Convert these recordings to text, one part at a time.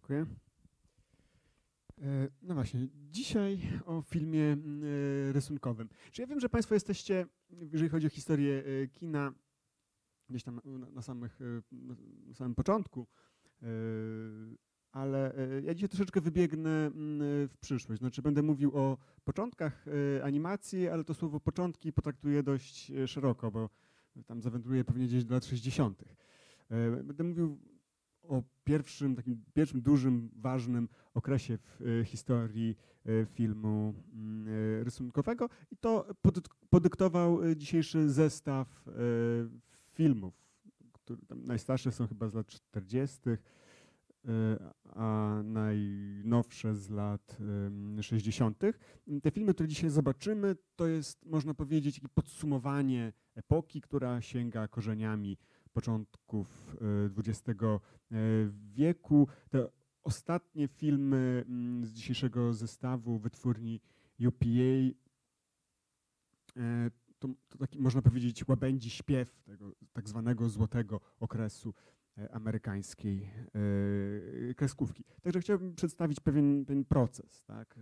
Dziękuję. No właśnie, dzisiaj o filmie rysunkowym. Czy ja wiem, że Państwo jesteście, jeżeli chodzi o historię kina, gdzieś tam na samym początku, ale ja dzisiaj troszeczkę wybiegnę w przyszłość. Znaczy będę mówił o początkach animacji, ale to słowo początki potraktuję dość szeroko, bo tam zawędruję pewnie gdzieś do lat 60. Będę mówił o pierwszym dużym, ważnym okresie w historii filmu rysunkowego i to podyktował dzisiejszy zestaw filmów, które tam najstarsze są chyba z lat 40., a najnowsze z lat 60. Te filmy, które dzisiaj zobaczymy, to jest, można powiedzieć, podsumowanie epoki, która sięga korzeniami początków XX wieku. Te ostatnie filmy z dzisiejszego zestawu wytwórni UPA to taki, można powiedzieć, łabędzi śpiew tego tak zwanego złotego okresu amerykańskiej kreskówki. Także chciałbym przedstawić pewien proces, tak?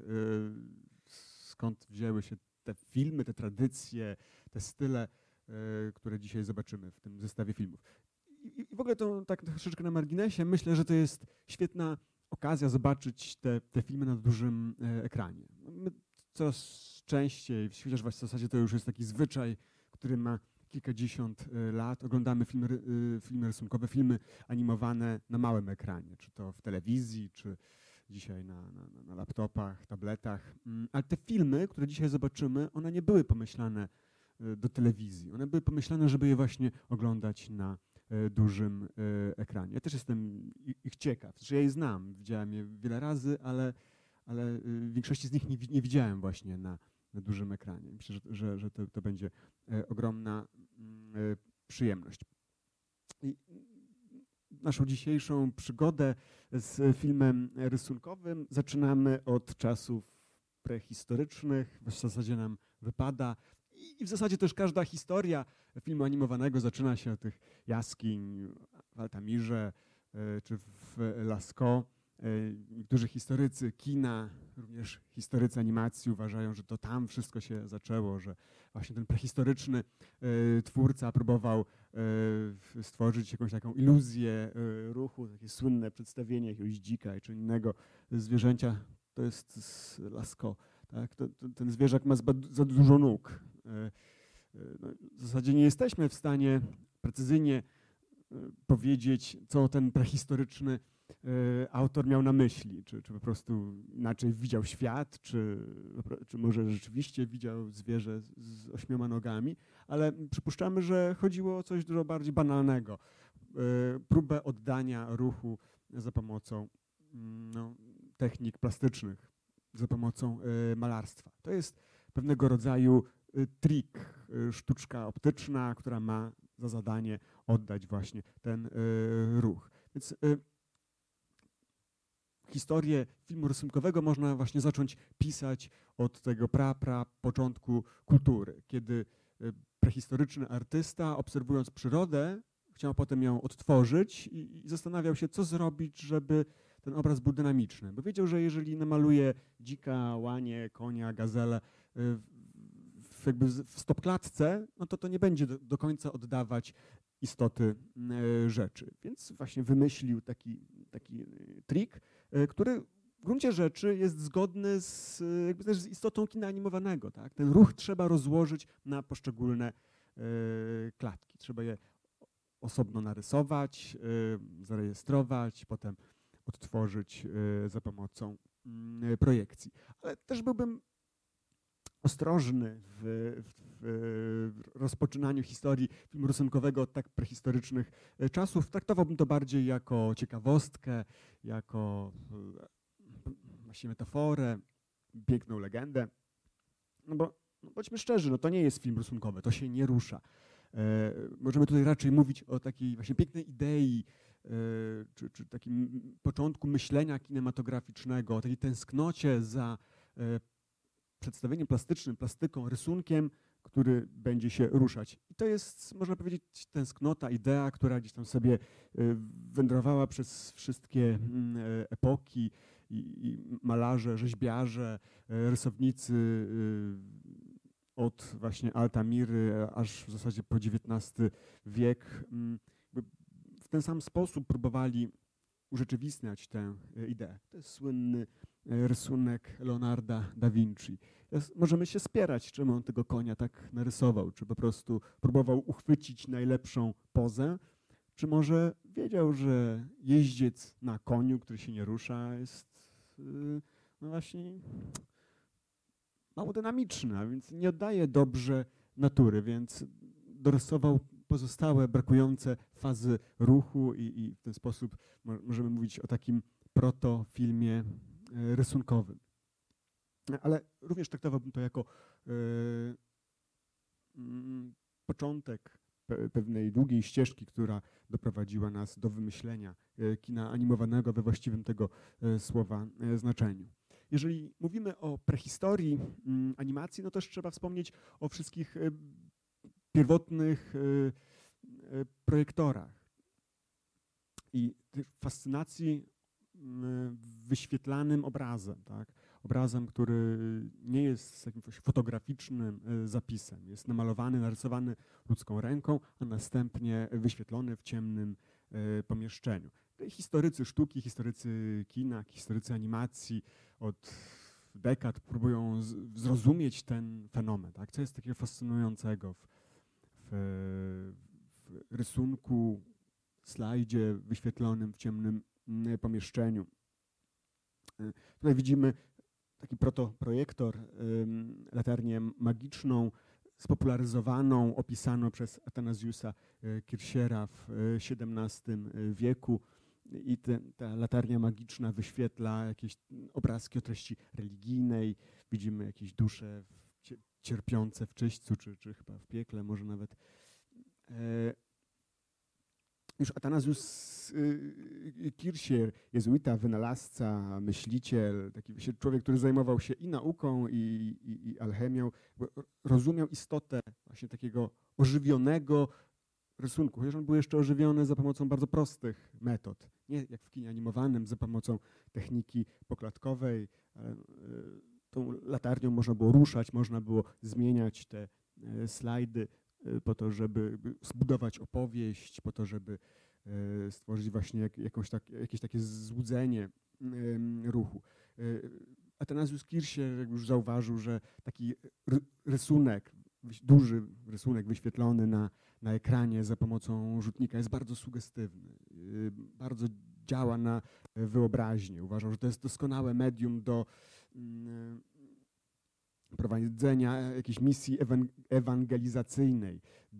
Skąd wzięły się te filmy, te tradycje, te style, które dzisiaj zobaczymy w tym zestawie filmów. I w ogóle to tak troszeczkę na marginesie, myślę, że to jest świetna okazja zobaczyć te filmy na dużym ekranie. My coraz częściej, chociaż w zasadzie to już jest taki zwyczaj, który ma kilkadziesiąt lat, oglądamy filmy rysunkowe, filmy animowane na małym ekranie, czy to w telewizji, czy dzisiaj na laptopach, tabletach. Ale te filmy, które dzisiaj zobaczymy, one nie były pomyślane do telewizji. One były pomyślane, żeby je właśnie oglądać na dużym ekranie. Ja też jestem ich ciekaw. Znaczy ja je znam, widziałem je wiele razy, ale większości z nich nie widziałem właśnie na dużym ekranie. Myślę, że to będzie ogromna przyjemność. I naszą dzisiejszą przygodę z filmem rysunkowym zaczynamy od czasów prehistorycznych. W zasadzie nam wypada i w zasadzie też każda historia filmu animowanego zaczyna się od tych jaskiń w Altamirze czy w Lascaux. Niektórzy historycy kina, również historycy animacji uważają, że to tam wszystko się zaczęło, że właśnie ten prehistoryczny twórca próbował stworzyć jakąś taką iluzję ruchu, takie słynne przedstawienie jakiegoś dzika czy innego zwierzęcia. To jest z Lascaux. Tak? Ten zwierzak ma za dużo nóg. No, w zasadzie nie jesteśmy w stanie precyzyjnie powiedzieć, co ten prehistoryczny autor miał na myśli, czy po prostu inaczej widział świat, czy może rzeczywiście widział zwierzę z 8 nogami, ale przypuszczamy, że chodziło o coś dużo bardziej banalnego. Próbę oddania ruchu za pomocą technik plastycznych, za pomocą malarstwa. To jest pewnego rodzaju trik, sztuczka optyczna, która ma za zadanie oddać właśnie ten ruch. Więc historię filmu rysunkowego można właśnie zacząć pisać od tego początku kultury, kiedy prehistoryczny artysta, obserwując przyrodę, chciał potem ją odtworzyć i zastanawiał się, co zrobić, żeby ten obraz był dynamiczny. Bo wiedział, że jeżeli namaluje dzika, łanie, konia, gazelę jakby w stopklatce, no to nie będzie do końca oddawać istoty rzeczy. Więc właśnie wymyślił taki trik, który w gruncie rzeczy jest zgodny jakby też z istotą kina animowanego. Tak? Ten ruch trzeba rozłożyć na poszczególne klatki. Trzeba je osobno narysować, zarejestrować, potem odtworzyć za pomocą projekcji. Ale też byłbym ostrożny w rozpoczynaniu historii filmu rysunkowego od tak prehistorycznych czasów. Traktowałbym to bardziej jako ciekawostkę, jako właśnie metaforę, piękną legendę. No bo bądźmy szczerzy, no to nie jest film rysunkowy, to się nie rusza. Możemy tutaj raczej mówić o takiej właśnie pięknej idei, czy takim początku myślenia kinematograficznego, o takiej tęsknocie za przedstawieniem plastycznym, plastyką, rysunkiem, który będzie się ruszać. I to jest, można powiedzieć, tęsknota, idea, która gdzieś tam sobie wędrowała przez wszystkie epoki i malarze, rzeźbiarze, rysownicy od właśnie Altamiry aż w zasadzie po XIX wiek w ten sam sposób próbowali urzeczywistniać tę ideę. To jest słynny rysunek Leonarda da Vinci. Możemy się spierać, czemu on tego konia tak narysował, czy po prostu próbował uchwycić najlepszą pozę, czy może wiedział, że jeździec na koniu, który się nie rusza, jest no właśnie mało dynamiczny, a więc nie oddaje dobrze natury, więc dorysował pozostałe brakujące fazy ruchu i w ten sposób możemy mówić o takim protofilmie rysunkowym. Ale również traktowałbym to jako początek pewnej długiej ścieżki, która doprowadziła nas do wymyślenia kina animowanego we właściwym tego słowa znaczeniu. Jeżeli mówimy o prehistorii animacji, no też trzeba wspomnieć o wszystkich pierwotnych projektorach i fascynacji wyświetlanym obrazem, tak? Obrazem, który nie jest jakimś fotograficznym zapisem. Jest namalowany, narysowany ludzką ręką, a następnie wyświetlony w ciemnym pomieszczeniu. Historycy sztuki, historycy kina, historycy animacji od dekad próbują zrozumieć ten fenomen. Tak? Co jest takiego fascynującego w rysunku, slajdzie wyświetlonym w ciemnym pomieszczeniu. Tutaj widzimy taki protoprojektor, latarnię magiczną, spopularyzowaną, opisaną przez Athanasiusa Kirchera w XVII wieku. I ta latarnia magiczna wyświetla jakieś obrazki o treści religijnej. Widzimy jakieś dusze cierpiące w czyśćcu, czy chyba w piekle, może nawet. Już Athanasius Kircher, jezuita, wynalazca, myśliciel, taki człowiek, który zajmował się i nauką, i alchemią, rozumiał istotę właśnie takiego ożywionego rysunku, chociaż on był jeszcze ożywiony za pomocą bardzo prostych metod. Nie jak w kinie animowanym, za pomocą techniki poklatkowej. Tą latarnią można było ruszać, można było zmieniać te slajdy po to, żeby zbudować opowieść, po to, żeby stworzyć właśnie jakieś takie złudzenie ruchu. Athanasius Kircher, jak już zauważył, że taki rysunek, duży rysunek wyświetlony na ekranie za pomocą rzutnika jest bardzo sugestywny, bardzo działa na wyobraźnię. Uważał, że to jest doskonałe medium do prowadzenia jakiejś misji ewangelizacyjnej,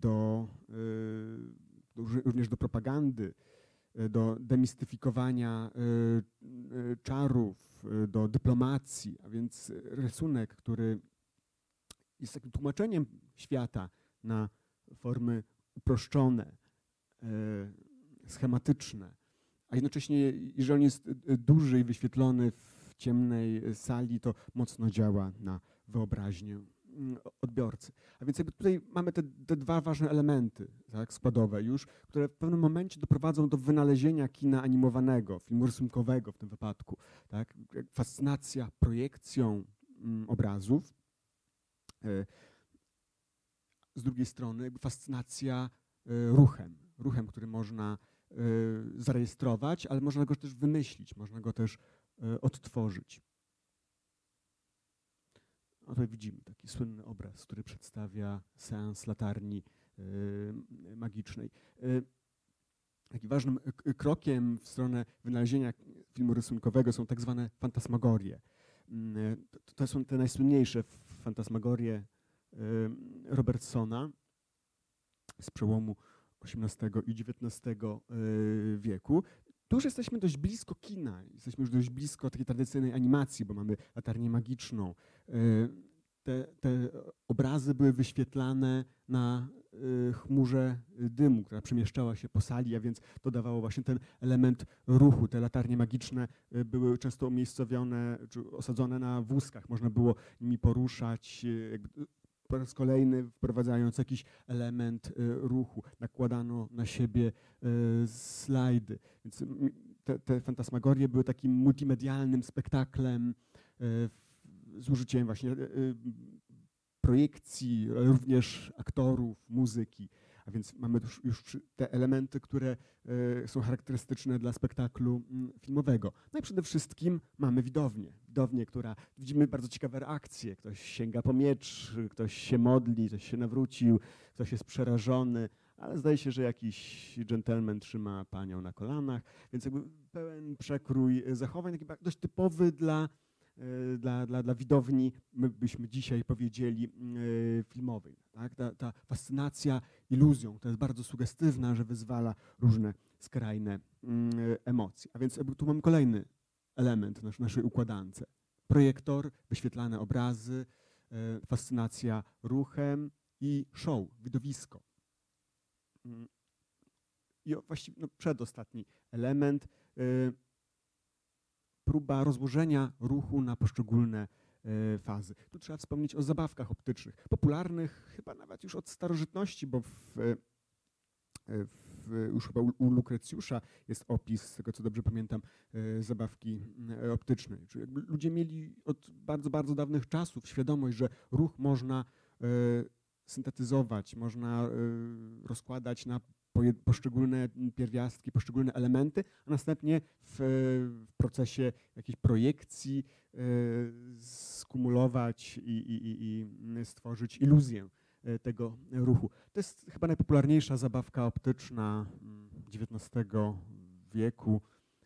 również do propagandy, do demistyfikowania czarów, do dyplomacji, a więc rysunek, który jest takim tłumaczeniem świata na formy uproszczone, schematyczne, a jednocześnie, jeżeli on jest duży i wyświetlony w ciemnej sali, to mocno działa na wyobraźnię odbiorcy. A więc jakby tutaj mamy te dwa ważne elementy, tak, składowe już, które w pewnym momencie doprowadzą do wynalezienia kina animowanego, filmu rysunkowego w tym wypadku. Tak? Fascynacja projekcją obrazów, z drugiej strony jakby fascynacja ruchem, który można zarejestrować, ale można go też wymyślić, można go też odtworzyć. No tutaj widzimy taki słynny obraz, który przedstawia seans latarni magicznej. Takim ważnym krokiem w stronę wynalezienia filmu rysunkowego są tak zwane fantasmagorie. To są te najsłynniejsze fantasmagorie Robertsona z przełomu XVIII i XIX wieku. Tu już jesteśmy dość blisko kina, jesteśmy już dość blisko takiej tradycyjnej animacji, bo mamy latarnię magiczną. Te obrazy były wyświetlane na chmurze dymu, która przemieszczała się po sali, a więc to dawało właśnie ten element ruchu. Te latarnie magiczne były często umiejscowione czy osadzone na wózkach. Można było nimi poruszać, jakby po raz kolejny wprowadzając jakiś element ruchu, nakładano na siebie slajdy. Więc te fantasmagorie były takim multimedialnym spektaklem z użyciem właśnie projekcji, również aktorów, muzyki. A więc mamy już te elementy, które są charakterystyczne dla spektaklu filmowego. No i przede wszystkim mamy widownię. Widownię, która widzimy bardzo ciekawe reakcje. Ktoś sięga po miecz, ktoś się modli, ktoś się nawrócił, ktoś jest przerażony, ale zdaje się, że jakiś dżentelmen trzyma panią na kolanach, więc jakby pełen przekrój zachowań, taki dość typowy dla widowni, my byśmy dzisiaj powiedzieli, filmowej. Tak? Ta fascynacja iluzją, to jest bardzo sugestywna, że wyzwala różne skrajne emocje. A więc tu mam kolejny element w naszej układance. Projektor, wyświetlane obrazy, fascynacja ruchem i show, widowisko. I właściwie przedostatni element, próba rozłożenia ruchu na poszczególne fazy. Tu trzeba wspomnieć o zabawkach optycznych, popularnych chyba nawet już od starożytności, bo już chyba u Lukrecjusza jest opis, z tego co dobrze pamiętam, zabawki optycznej. Czyli jakby ludzie mieli od bardzo, bardzo dawnych czasów świadomość, że ruch można syntetyzować, można rozkładać na poszczególne pierwiastki, poszczególne elementy, a następnie w procesie jakiejś projekcji skumulować i stworzyć iluzję tego ruchu. To jest chyba najpopularniejsza zabawka optyczna XIX wieku.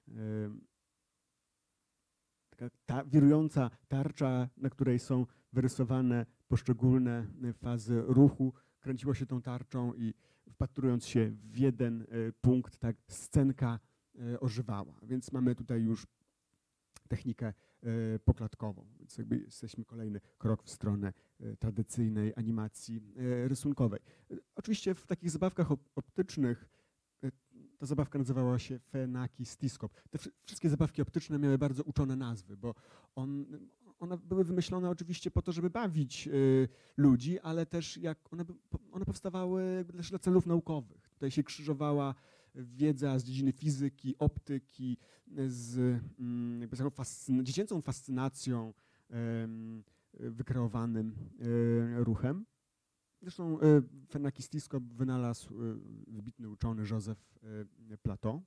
Taka wirująca tarcza, na której są wyrysowane poszczególne fazy ruchu. Kręciło się tą tarczą i wpatrując się w jeden punkt, tak scenka ożywała. Więc mamy tutaj już technikę poklatkową. Więc jakby jesteśmy kolejny krok w stronę tradycyjnej animacji rysunkowej. Oczywiście w takich zabawkach optycznych ta zabawka nazywała się Phenakistiscope. Te wszystkie zabawki optyczne miały bardzo uczone nazwy, bo one były wymyślone oczywiście po to, żeby bawić ludzi, ale też jak one powstawały jakby też dla celów naukowych. Tutaj się krzyżowała wiedza z dziedziny fizyki, optyki, z jakby dziecięcą fascynacją wykreowanym ruchem. Zresztą Phenakistiscope wynalazł wybitny uczony Joseph Plateau.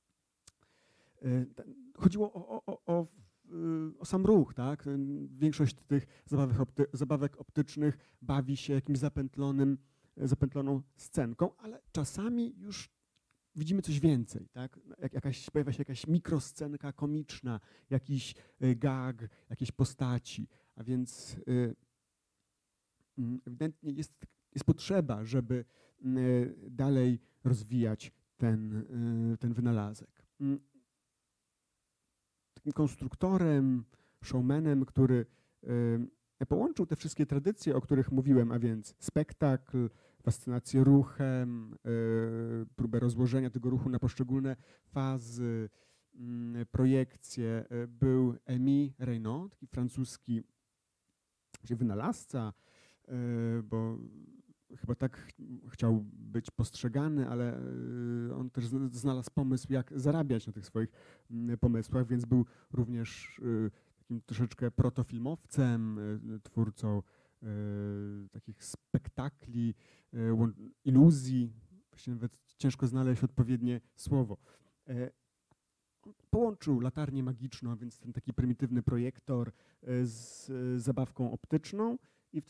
Chodziło o sam ruch, tak? Większość tych zabawek optycznych bawi się jakimś zapętloną scenką, ale czasami już widzimy coś więcej, tak? Pojawia się jakaś mikroscenka komiczna, jakiś gag, jakieś postaci, a więc ewidentnie jest potrzeba, żeby dalej rozwijać ten wynalazek. Takim konstruktorem, showmanem, który połączył te wszystkie tradycje, o których mówiłem, a więc spektakl, fascynację ruchem, próbę rozłożenia tego ruchu na poszczególne fazy, projekcje, był Émile Reynaud, taki francuski wynalazca, bo chyba tak chciał być postrzegany, ale on też znalazł pomysł, jak zarabiać na tych swoich pomysłach, więc był również takim troszeczkę protofilmowcem, twórcą takich spektakli, iluzji. Właśnie nawet ciężko znaleźć odpowiednie słowo. Połączył latarnię magiczną, a więc ten taki prymitywny projektor z zabawką optyczną i w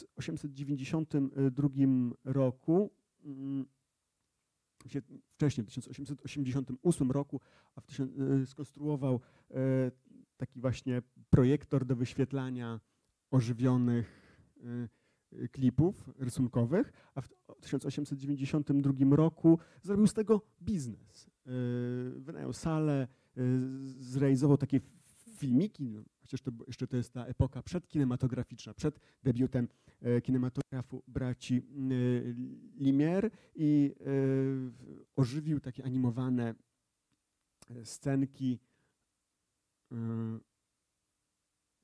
1892 roku, wcześniej w 1888 roku, skonstruował taki właśnie projektor do wyświetlania ożywionych klipów rysunkowych, a w 1892 roku zrobił z tego biznes. Wynajął salę, zrealizował takie filmiki, chociaż jeszcze to jest ta epoka przedkinematograficzna, przed debiutem kinematografu braci Lumière i ożywił takie animowane scenki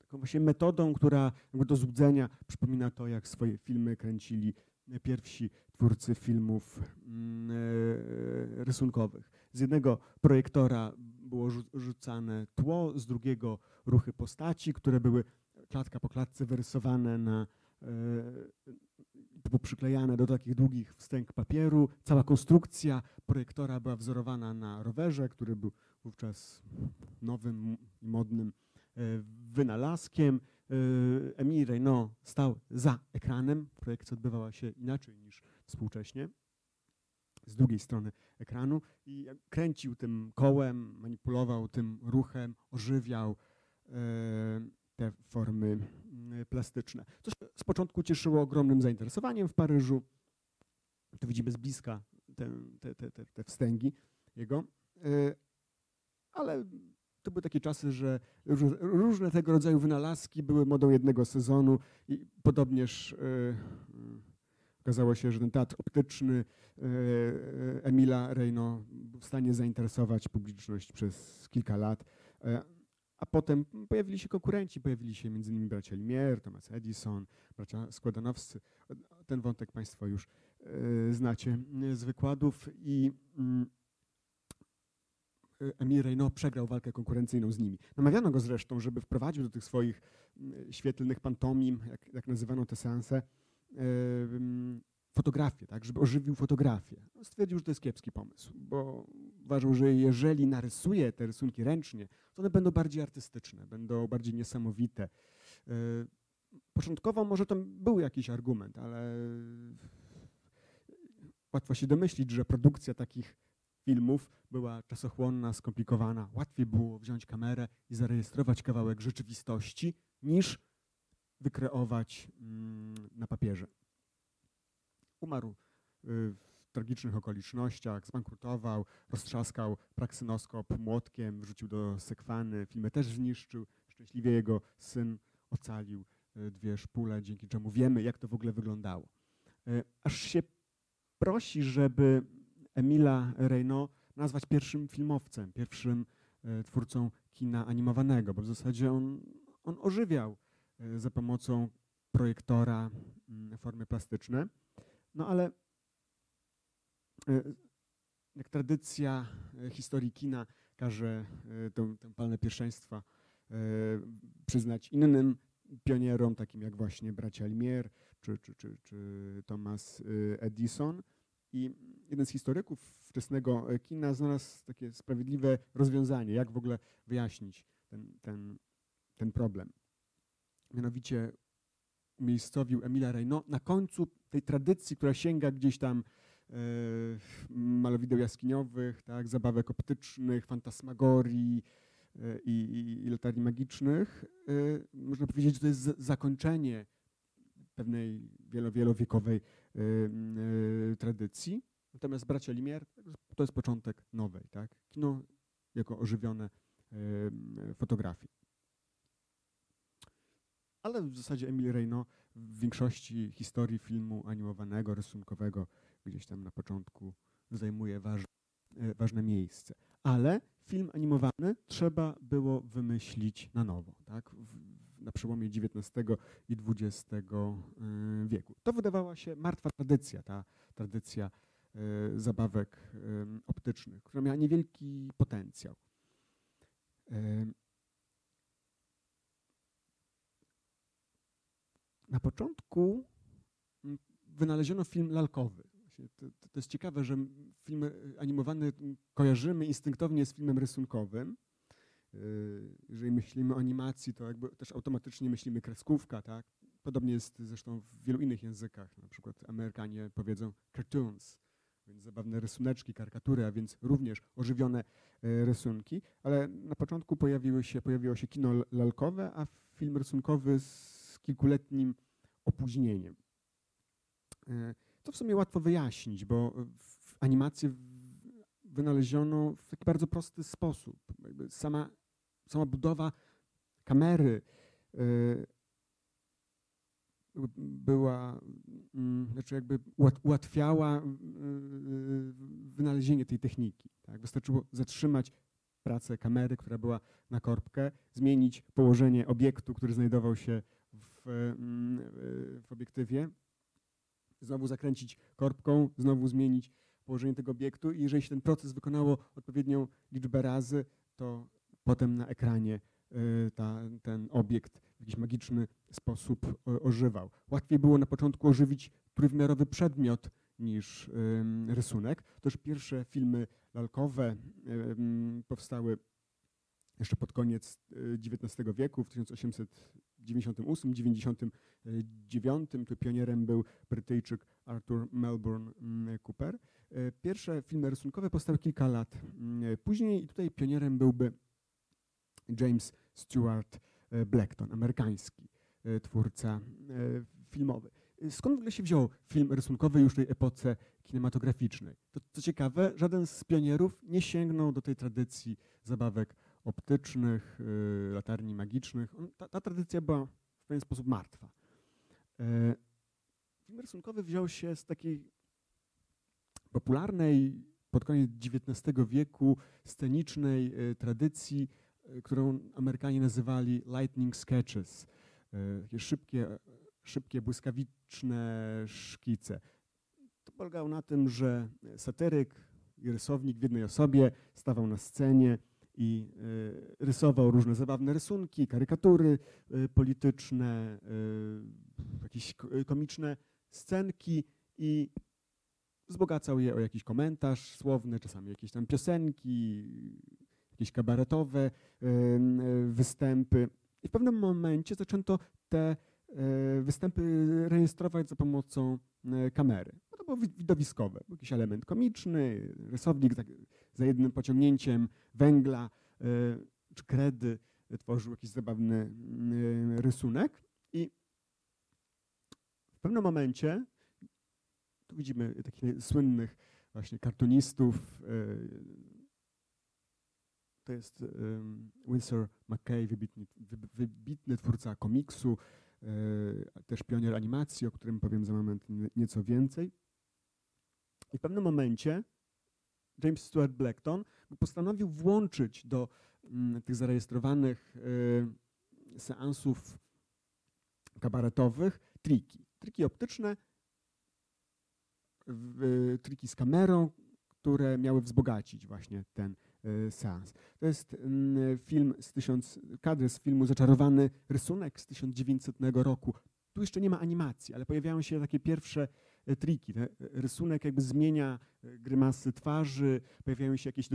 taką właśnie metodą, która jakby do złudzenia przypomina to, jak swoje filmy kręcili pierwsi twórcy filmów rysunkowych. Z jednego projektora było rzucane tło, z drugiego ruchy postaci, które były klatka po klatce wyrysowane poprzyklejane do takich długich wstęg papieru. Cała konstrukcja projektora była wzorowana na rowerze, który był wówczas nowym i modnym wynalazkiem. Émile Reynaud stał za ekranem. Projekcja odbywała się inaczej niż współcześnie, z drugiej strony ekranu, i kręcił tym kołem, manipulował tym ruchem, ożywiał te formy plastyczne. Co się z początku cieszyło ogromnym zainteresowaniem w Paryżu. Tu widzimy z bliska te wstęgi jego, ale to były takie czasy, że różne tego rodzaju wynalazki były modą jednego sezonu i podobnież okazało się, że ten teatr optyczny Émile'a Reynaud był w stanie zainteresować publiczność przez kilka lat. A potem pojawili się konkurenci, pojawili się m.in. bracia Lumière, Thomas Edison, bracia Składanowscy. Ten wątek Państwo już znacie z wykładów i Émile Reynaud przegrał walkę konkurencyjną z nimi. Namawiano go zresztą, żeby wprowadził do tych swoich świetlnych pantomim, jak nazywano te seanse, fotografię, tak, żeby ożywił fotografię. Stwierdził, że to jest kiepski pomysł, bo uważał, że jeżeli narysuje te rysunki ręcznie, to one będą bardziej artystyczne, będą bardziej niesamowite. Początkowo może tam był jakiś argument, ale łatwo się domyślić, że produkcja takich filmów była czasochłonna, skomplikowana. Łatwiej było wziąć kamerę i zarejestrować kawałek rzeczywistości, niż wykreować na papierze. Umarł w tragicznych okolicznościach, zbankrutował, roztrzaskał praksynoskop młotkiem, wrzucił do sekwany, filmy też zniszczył. Szczęśliwie jego syn ocalił 2 szpule, dzięki czemu wiemy, jak to w ogóle wyglądało. Aż się prosi, żeby Émile'a Reynaud nazwać pierwszym filmowcem, pierwszym twórcą kina animowanego, bo w zasadzie on ożywiał za pomocą projektora formy plastyczne. No ale jak tradycja historii kina każe tę palmę pierwszeństwa przyznać innym pionierom, takim jak właśnie bracia Lumière czy Thomas Edison. I jeden z historyków wczesnego kina znalazł takie sprawiedliwe rozwiązanie, jak w ogóle wyjaśnić ten problem. Mianowicie umiejscowił Émile'a Reynaud na końcu tej tradycji, która sięga gdzieś tam malowideł jaskiniowych, tak, zabawek optycznych, fantasmagorii i latarni magicznych. Można powiedzieć, że to jest zakończenie pewnej wielowiekowej tradycji. Natomiast bracia Lumière to jest początek nowej, tak? Kino jako ożywione fotografie. Ale w zasadzie Émile Reynaud w większości historii filmu animowanego, rysunkowego gdzieś tam na początku zajmuje ważne miejsce. Ale film animowany trzeba było wymyślić na nowo, tak? Na przełomie XIX i XX wieku. To wydawała się martwa tradycja, ta tradycja zabawek optycznych, która miała niewielki potencjał. Na początku wynaleziono film lalkowy. To jest ciekawe, że film animowany kojarzymy instynktownie z filmem rysunkowym. Jeżeli myślimy o animacji, to jakby też automatycznie myślimy kreskówka, tak? Podobnie jest zresztą w wielu innych językach. Na przykład Amerykanie powiedzą cartoons, więc zabawne rysuneczki, karykatury, a więc również ożywione rysunki. Ale na początku pojawiło się kino lalkowe, a film rysunkowy z kilkuletnim opóźnieniem. To w sumie łatwo wyjaśnić, bo animację wynaleziono w taki bardzo prosty sposób. Jakby sama budowa kamery znaczy jakby ułatwiała wynalezienie tej techniki. Tak? Wystarczyło zatrzymać pracę kamery, która była na korbkę, zmienić położenie obiektu, który znajdował się w obiektywie, znowu zakręcić korbką, znowu zmienić położenie tego obiektu i jeżeli się ten proces wykonało odpowiednią liczbę razy, to potem na ekranie ten obiekt w jakiś magiczny sposób ożywał. Łatwiej było na początku ożywić trójwymiarowy przedmiot niż rysunek. To już pierwsze filmy lalkowe powstały jeszcze pod koniec XIX wieku, w 1898-99. Tu pionierem był Brytyjczyk Arthur Melbourne Cooper. Pierwsze filmy rysunkowe powstały kilka lat później i tutaj pionierem byłby James Stewart Blackton, amerykański twórca filmowy. Skąd w ogóle się wziął film rysunkowy już w tej epoce kinematograficznej? To co ciekawe, żaden z pionierów nie sięgnął do tej tradycji zabawek optycznych, latarni magicznych. Ta tradycja była w pewien sposób martwa. Film rysunkowy wziął się z takiej popularnej pod koniec XIX wieku scenicznej tradycji, którą Amerykanie nazywali lightning sketches. Takie szybkie, błyskawiczne szkice. To polegało na tym, że satyryk i rysownik w jednej osobie stawał na scenie i rysował różne zabawne rysunki, karykatury polityczne, jakieś komiczne scenki i wzbogacał je o jakiś komentarz słowny, czasami jakieś tam piosenki, jakieś kabaretowe występy. I w pewnym momencie zaczęto te występy rejestrować za pomocą kamery. No to było widowiskowe, był jakiś element komiczny, rysownik za jednym pociągnięciem węgla czy kredy tworzył jakiś zabawny rysunek i w pewnym momencie, tu widzimy takich słynnych właśnie kartunistów, to jest Winsor McCay, wybitny twórca komiksu, też pionier animacji, o którym powiem za moment nieco więcej. I w pewnym momencie James Stewart Blackton postanowił włączyć do tych zarejestrowanych seansów kabaretowych triki optyczne, triki z kamerą, które miały wzbogacić właśnie ten seans. To jest kadr z filmu Zaczarowany rysunek z 1900 roku. Tu jeszcze nie ma animacji, ale pojawiają się takie pierwsze triki. Rysunek jakby zmienia grymasy twarzy, pojawiają się jakieś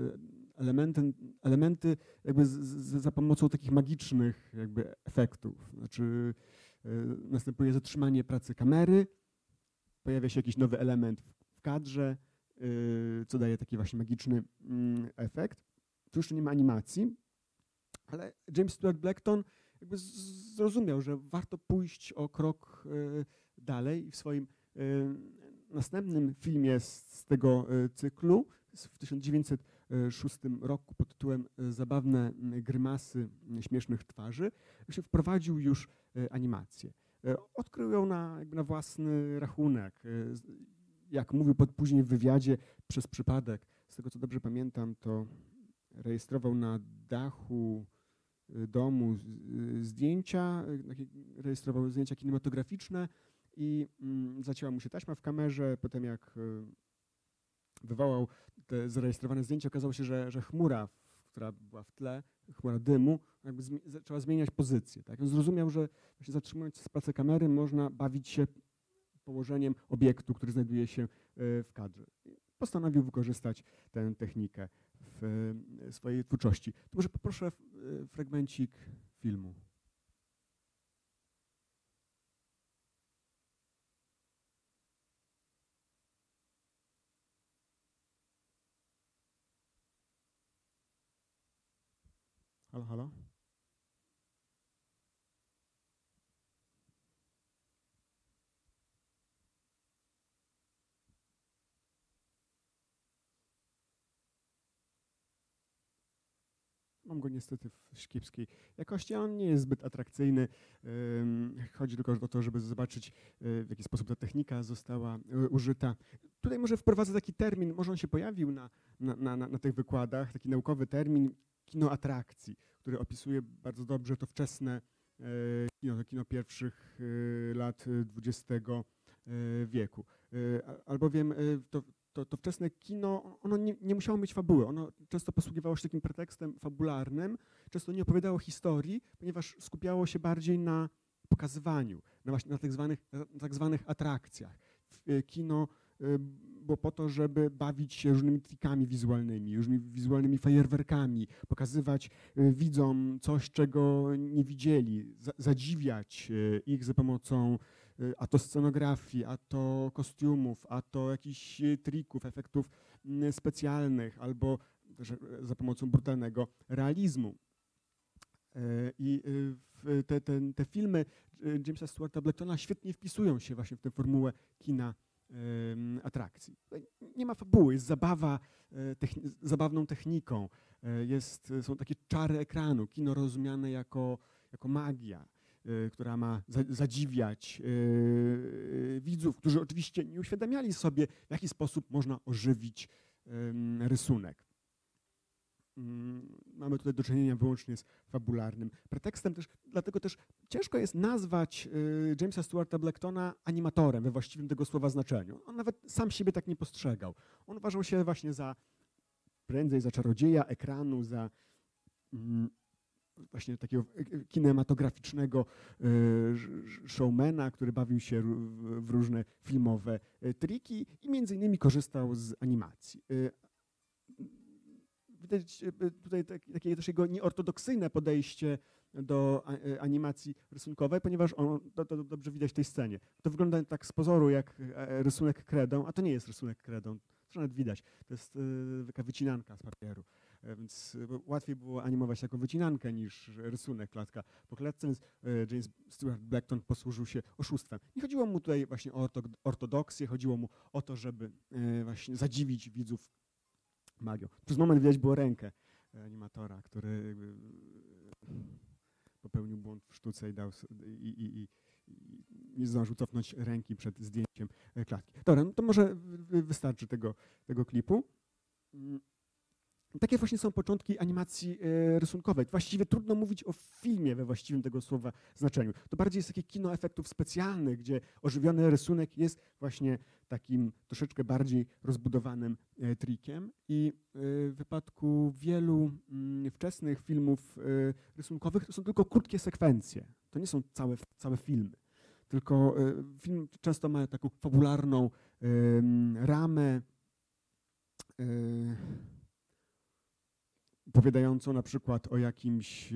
elementy jakby za pomocą takich magicznych jakby efektów. Znaczy następuje zatrzymanie pracy kamery, pojawia się jakiś nowy element w kadrze, co daje taki właśnie magiczny efekt. Tu jeszcze nie ma animacji, ale James Stewart Blackton jakby zrozumiał, że warto pójść o krok dalej i w swoim następnym filmie z tego cyklu w 1906 roku pod tytułem Zabawne grymasy śmiesznych twarzy się wprowadził już animację. Odkrył ją na własny rachunek. Jak mówił później w wywiadzie, przez przypadek, z tego co dobrze pamiętam, to rejestrował na dachu domu zdjęcia, rejestrował zdjęcia kinematograficzne i zacięła mu się taśma w kamerze. Potem jak wywołał te zarejestrowane zdjęcia, okazało się, że chmura, która była w tle, chmura dymu, jakby zaczęła zmieniać pozycję. Tak? On zrozumiał, że właśnie zatrzymując pracę kamery można bawić się położeniem obiektu, który znajduje się w kadrze. Postanowił wykorzystać tę technikę w swojej twórczości. To może poproszę fragmencik filmu. Halo, halo? Mam go niestety w kiepskiej jakości, a on nie jest zbyt atrakcyjny. Chodzi tylko o to, żeby zobaczyć, w jaki sposób ta technika została użyta. Tutaj może wprowadzę taki termin, może on się pojawił na tych wykładach, taki naukowy termin kino atrakcji, który opisuje bardzo dobrze to wczesne kino, to kino pierwszych lat XX wieku. Albowiem to wczesne kino, ono nie musiało mieć fabuły, ono często posługiwało się takim pretekstem fabularnym, często nie opowiadało historii, ponieważ skupiało się bardziej na pokazywaniu, na tak zwanych atrakcjach. Kino było po to, żeby bawić się różnymi trikami wizualnymi, różnymi wizualnymi fajerwerkami, pokazywać widzom coś, czego nie widzieli, zadziwiać ich za pomocą a to scenografii, a to kostiumów, a to jakichś trików, efektów specjalnych, albo też za pomocą brutalnego realizmu. I te filmy Jamesa Stewarta Blacktona świetnie wpisują się właśnie w tę formułę kina atrakcji. Nie ma fabuły, jest zabawa zabawną techniką, są takie czary ekranu, kino rozumiane jako magia, która ma zadziwiać widzów, którzy oczywiście nie uświadamiali sobie, w jaki sposób można ożywić rysunek. Mamy tutaj do czynienia wyłącznie z fabularnym pretekstem. Dlatego też ciężko jest nazwać Jamesa Stewarta Blacktona animatorem we właściwym tego słowa znaczeniu. On nawet sam siebie tak nie postrzegał. On uważał się właśnie prędzej za czarodzieja ekranu, za właśnie takiego kinematograficznego showmana, który bawił się w różne filmowe triki i między innymi korzystał z animacji. Widać tutaj takie też jego nieortodoksyjne podejście do animacji rysunkowej, ponieważ to dobrze widać w tej scenie. To wygląda tak z pozoru jak rysunek kredą, a to nie jest rysunek kredą. To nawet widać. To jest taka wycinanka z papieru. Więc łatwiej było animować taką wycinankę niż rysunek klatka po klatce, więc James Stewart Blackton posłużył się oszustwem. Nie chodziło mu tutaj właśnie o ortodoksję, chodziło mu o to, żeby właśnie zadziwić widzów magią. Przez moment widać było rękę animatora, który popełnił błąd w sztuce i nie zdążył cofnąć ręki przed zdjęciem klatki. Dobra, no to może wystarczy tego klipu. Takie właśnie są początki animacji rysunkowej. Właściwie trudno mówić o filmie we właściwym tego słowa znaczeniu. To bardziej jest takie kino efektów specjalnych, gdzie ożywiony rysunek jest właśnie takim troszeczkę bardziej rozbudowanym trikiem. I w wypadku wielu wczesnych filmów rysunkowych to są tylko krótkie sekwencje. To nie są całe filmy. Tylko film często ma taką fabularną ramę, opowiadającą na przykład o jakimś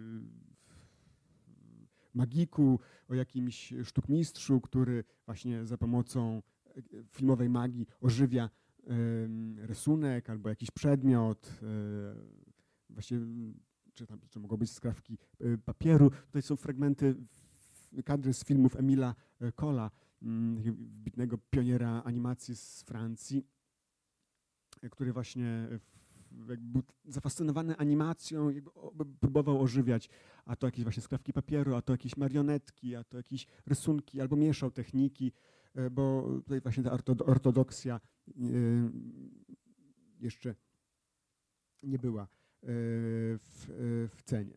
magiku, o jakimś sztukmistrzu, który właśnie za pomocą filmowej magii ożywia rysunek albo jakiś przedmiot, właśnie, czy mogą być skrawki papieru. Tutaj są fragmenty, kadry z filmów Emila Cola, wybitnego pioniera animacji z Francji, który właśnie był zafascynowany animacją, próbował ożywiać, a to jakieś właśnie skrawki papieru, a to jakieś marionetki, a to jakieś rysunki, albo mieszał techniki, bo tutaj właśnie ta ortodoksja jeszcze nie była w cenie.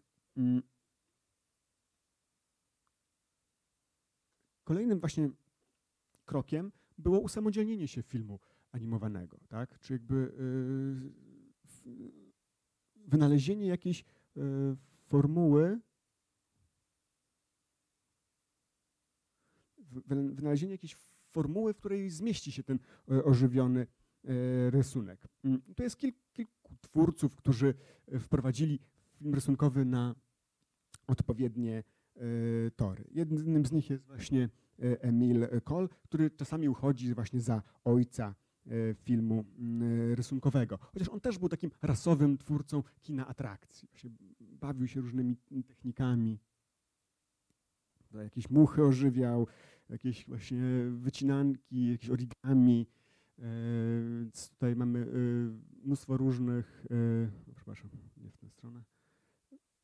Kolejnym właśnie krokiem było usamodzielnienie się filmu animowanego, tak? Czy jakby wynalezienie jakiejś formuły, w której zmieści się ten ożywiony rysunek. Tu jest kilku twórców, którzy wprowadzili film rysunkowy na odpowiednie tory. Jednym z nich jest właśnie Emile Cole, który czasami uchodzi właśnie za ojca filmu rysunkowego. Chociaż on też był takim rasowym twórcą kina atrakcji. Właśnie bawił się różnymi technikami. Jakieś muchy ożywiał, jakieś właśnie wycinanki, jakieś origami. Więc tutaj mamy mnóstwo różnych, przepraszam, nie w tę stronę.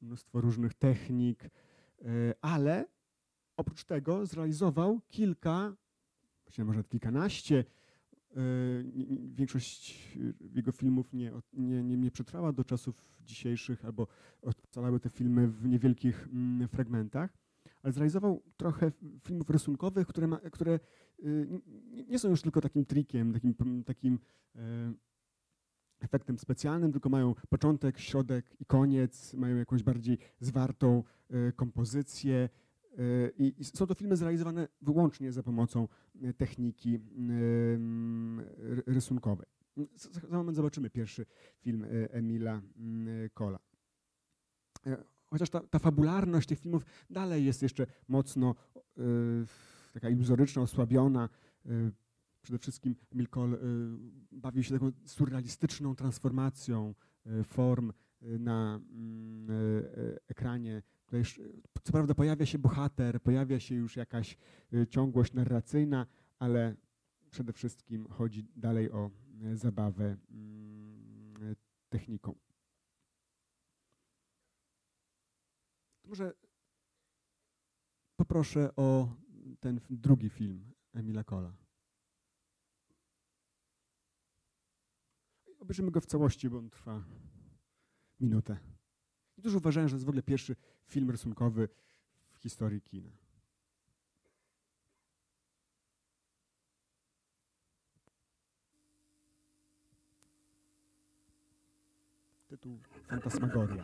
mnóstwo różnych technik, ale oprócz tego zrealizował kilka, właściwie może kilkanaście, większość jego filmów nie przetrwała do czasów dzisiejszych, albo ocalały te filmy w niewielkich fragmentach, ale zrealizował trochę filmów rysunkowych, które nie są już tylko takim trikiem, takim efektem specjalnym, tylko mają początek, środek i koniec, mają jakąś bardziej zwartą kompozycję. I są to filmy zrealizowane wyłącznie za pomocą techniki rysunkowej. Za moment zobaczymy pierwszy film Emila Cola. Chociaż ta fabularność tych filmów dalej jest jeszcze mocno taka iluzoryczna, osłabiona. Przede wszystkim Emile Cole bawił się taką surrealistyczną transformacją form na ekranie. Tutaj co prawda pojawia się bohater, pojawia się już jakaś ciągłość narracyjna, ale przede wszystkim chodzi dalej o zabawę techniką. To może poproszę o ten drugi film Emila Cola. Obejrzymy go w całości, bo on trwa minutę. Niektórzy uważają, że to jest w ogóle pierwszy film rysunkowy w historii kina. Tytuł Fantasmagoria.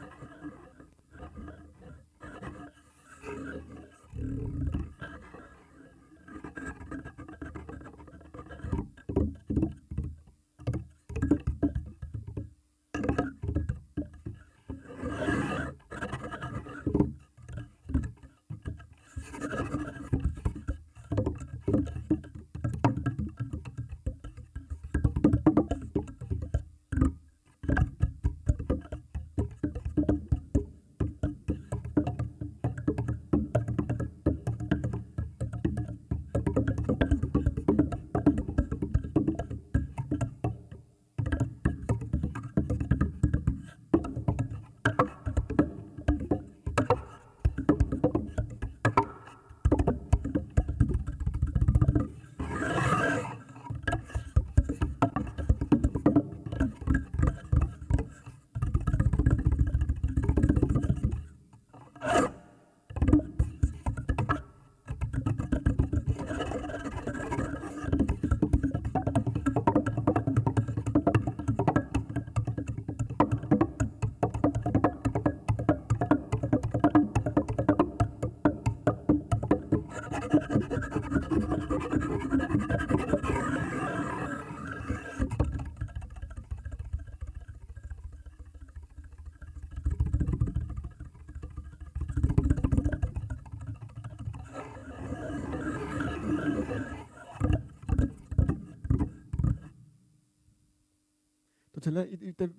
To tyle. I te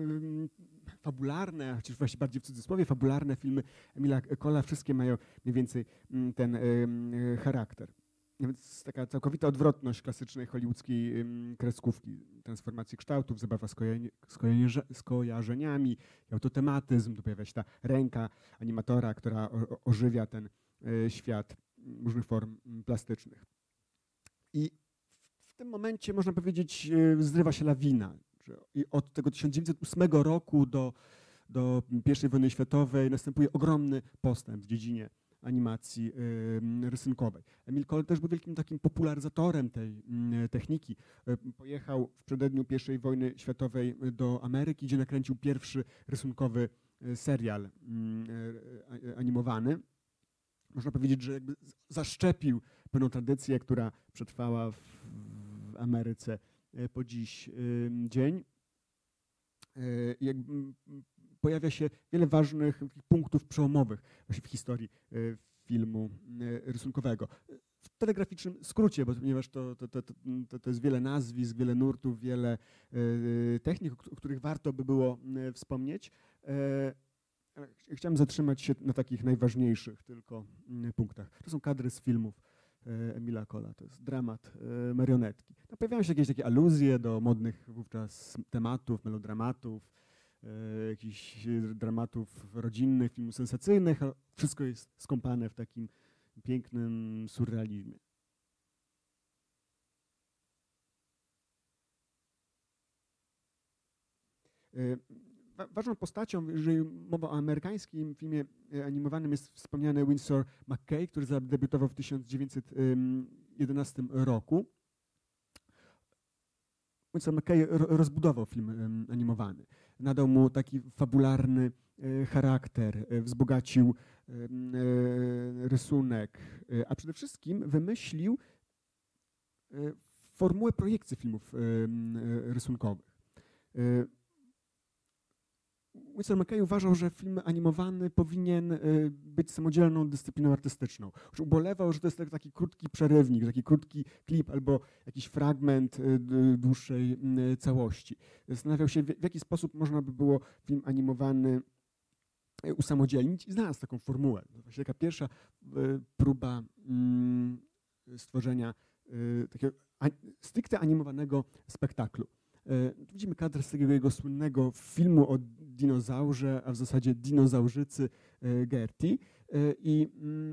fabularne, chociaż właśnie bardziej w cudzysłowie, fabularne filmy Emila Cola wszystkie mają mniej więcej ten charakter. Więc taka całkowita odwrotność klasycznej hollywoodzkiej kreskówki, transformacji kształtów, zabawa z kojarzeniami, autotematyzm, tu pojawia się ta ręka animatora, która ożywia ten świat różnych form plastycznych. I w tym momencie, można powiedzieć, zrywa się lawina. I od tego 1908 roku do I wojny światowej następuje ogromny postęp w dziedzinie animacji rysunkowej. Emile Cole też był wielkim takim popularyzatorem tej techniki. Pojechał w przededniu I wojny światowej do Ameryki, gdzie nakręcił pierwszy rysunkowy serial animowany. Można powiedzieć, że jakby zaszczepił pewną tradycję, która przetrwała w Ameryce po dziś dzień. Pojawia się wiele ważnych punktów przełomowych właśnie w historii filmu rysunkowego. W telegraficznym skrócie, ponieważ to jest wiele nazwisk, wiele nurtów, wiele technik, o których warto by było wspomnieć. Chciałem zatrzymać się na takich najważniejszych tylko punktach. To są kadry z filmów Emila Cola, to jest dramat marionetki. Pojawiają się jakieś takie aluzje do modnych wówczas tematów, melodramatów. jakichś dramatów rodzinnych, filmów sensacyjnych, a wszystko jest skąpane w takim pięknym surrealizmie. Ważną postacią, jeżeli mowa o amerykańskim filmie animowanym, jest wspomniany Winsor McCay, który zadebiutował w 1911 roku. Winsor McCay rozbudował film animowany. Nadał mu taki fabularny charakter, wzbogacił rysunek, a przede wszystkim wymyślił formułę projekcji filmów rysunkowych. Winsor McCay uważał, że film animowany powinien być samodzielną dyscypliną artystyczną. Już ubolewał, że to jest taki krótki przerywnik, taki krótki klip albo jakiś fragment dłuższej całości. Zastanawiał się, w jaki sposób można by było film animowany usamodzielnić i znalazł taką formułę. To właśnie taka pierwsza próba stworzenia takiego stricte animowanego spektaklu. Tu widzimy kadr z tego jego słynnego filmu o dinozaurze, a w zasadzie dinozaurzycy Gertie. I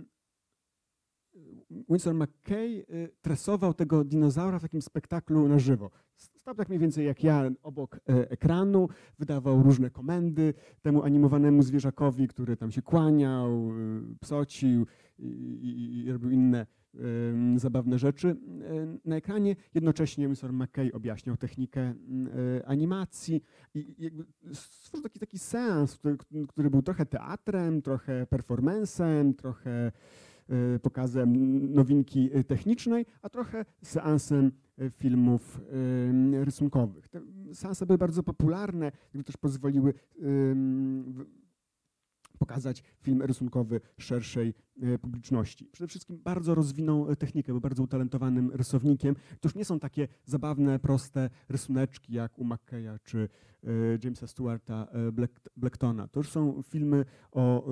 Winsor McCay tresował tego dinozaura w takim spektaklu na żywo. Stał tak mniej więcej jak ja obok ekranu, wydawał różne komendy temu animowanemu zwierzakowi, który tam się kłaniał, psocił i robił inne zabawne rzeczy na ekranie. Jednocześnie Winsor McCay objaśniał technikę animacji i jakby stworzył taki seans, który był trochę teatrem, trochę performancem, trochę pokazem nowinki technicznej, a trochę seansem filmów rysunkowych. Te seanse były bardzo popularne, które też pozwoliły pokazać film rysunkowy szerszej publiczności. Przede wszystkim bardzo rozwinął technikę, był bardzo utalentowanym rysownikiem. To już nie są takie zabawne, proste rysuneczki jak u McCaya czy Jamesa Stewarta Blacktona. To już są filmy o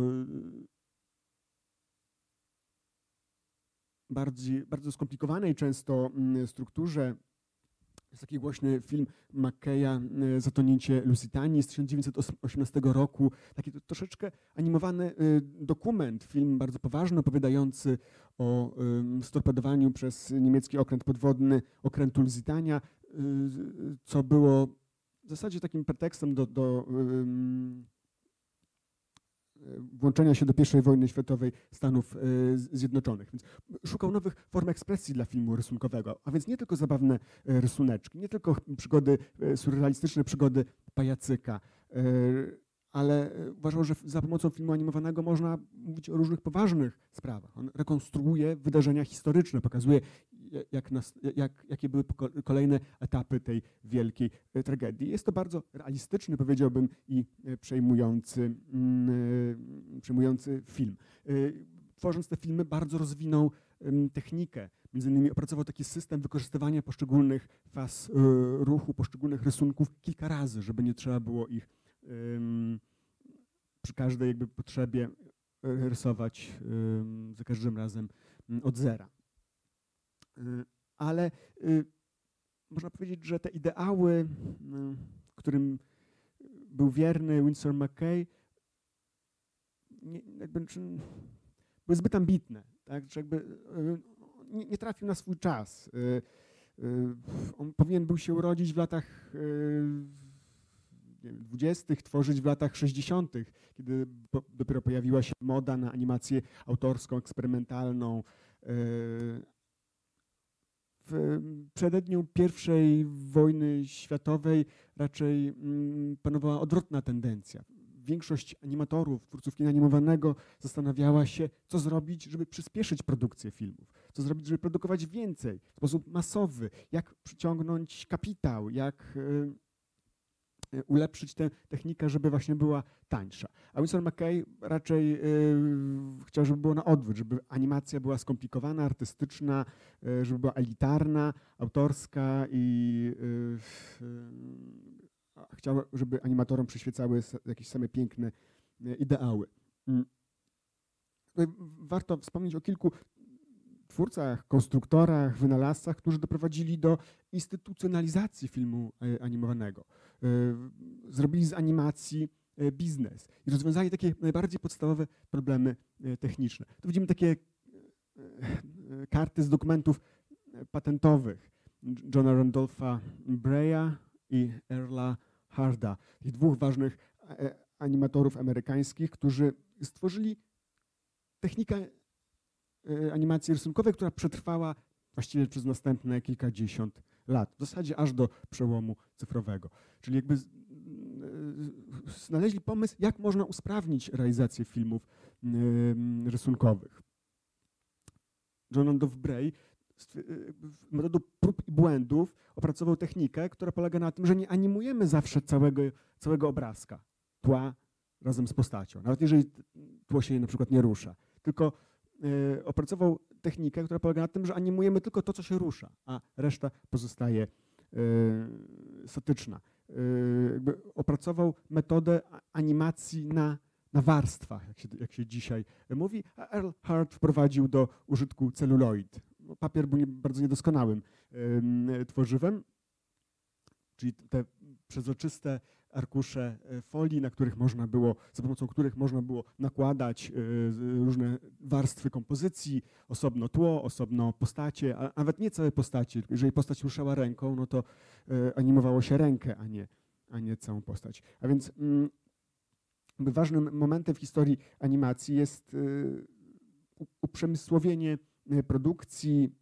bardzo skomplikowanej często strukturze. Jest taki głośny film McCaya Zatonięcie Lusitanii z 1918 roku. Taki troszeczkę animowany dokument, film bardzo poważny, opowiadający o storpedowaniu przez niemiecki okręt podwodny okrętu Lusitania, co było w zasadzie takim pretekstem do włączenia się do I wojny światowej Stanów Zjednoczonych. Więc szukał nowych form ekspresji dla filmu rysunkowego, a więc nie tylko zabawne rysuneczki, nie tylko przygody, surrealistyczne przygody pajacyka, ale uważał, że za pomocą filmu animowanego można mówić o różnych poważnych sprawach. On rekonstruuje wydarzenia historyczne, pokazuje, jakie były kolejne etapy tej wielkiej tragedii. Jest to bardzo realistyczny, powiedziałbym, i przejmujący film. Tworząc te filmy, bardzo rozwinął technikę. Między innymi opracował taki system wykorzystywania poszczególnych faz ruchu, poszczególnych rysunków kilka razy, żeby nie trzeba było ich przy każdej jakby potrzebie rysować za każdym razem od zera. Ale można powiedzieć, że te ideały, którym był wierny Winsor McCay, były zbyt ambitne, tak? Że jakby nie trafił na swój czas. On powinien był się urodzić w latach 20., tworzyć w latach 60., kiedy dopiero pojawiła się moda na animację autorską, eksperymentalną. W przededniu I wojny światowej raczej panowała odwrotna tendencja. Większość animatorów, twórców kina animowanego zastanawiała się, co zrobić, żeby przyspieszyć produkcję filmów, co zrobić, żeby produkować więcej w sposób masowy, jak przyciągnąć kapitał, jak ulepszyć tę technikę, żeby właśnie była tańsza. A Winsor McCay raczej chciał, żeby było na odwrót, żeby animacja była skomplikowana, artystyczna, żeby była elitarna, autorska i chciał, żeby animatorom przyświecały jakieś same piękne ideały. Warto wspomnieć o kilku twórcach, konstruktorach, wynalazcach, którzy doprowadzili do instytucjonalizacji filmu animowanego. Zrobili z animacji biznes i rozwiązali takie najbardziej podstawowe problemy techniczne. Tu widzimy takie karty z dokumentów patentowych Johna Randolpha Breya i Earla Harda, tych dwóch ważnych animatorów amerykańskich, którzy stworzyli technikę animacji rysunkowej, która przetrwała właściwie przez następne kilkadziesiąt lat, w zasadzie aż do przełomu cyfrowego. Czyli jakby znaleźli pomysł, jak można usprawnić realizację filmów rysunkowych. John Randolph Bray metodą prób i błędów opracował technikę, która polega na tym, że nie animujemy zawsze całego obrazka, tła razem z postacią, nawet jeżeli tło się na przykład nie rusza, tylko opracował technikę, która polega na tym, że animujemy tylko to, co się rusza, a reszta pozostaje statyczna. Jakby opracował metodę animacji na warstwach, jak się dzisiaj mówi, a Earl Hart wprowadził do użytku celuloid. Papier był bardzo niedoskonałym tworzywem, czyli te przezroczyste arkusze folii, na których można było, za pomocą których można było nakładać różne warstwy kompozycji, osobno tło, osobno postacie, a nawet nie całe postacie. Jeżeli postać ruszała ręką, no to animowało się rękę, a nie całą postać. A więc ważnym momentem w historii animacji jest uprzemysłowienie produkcji,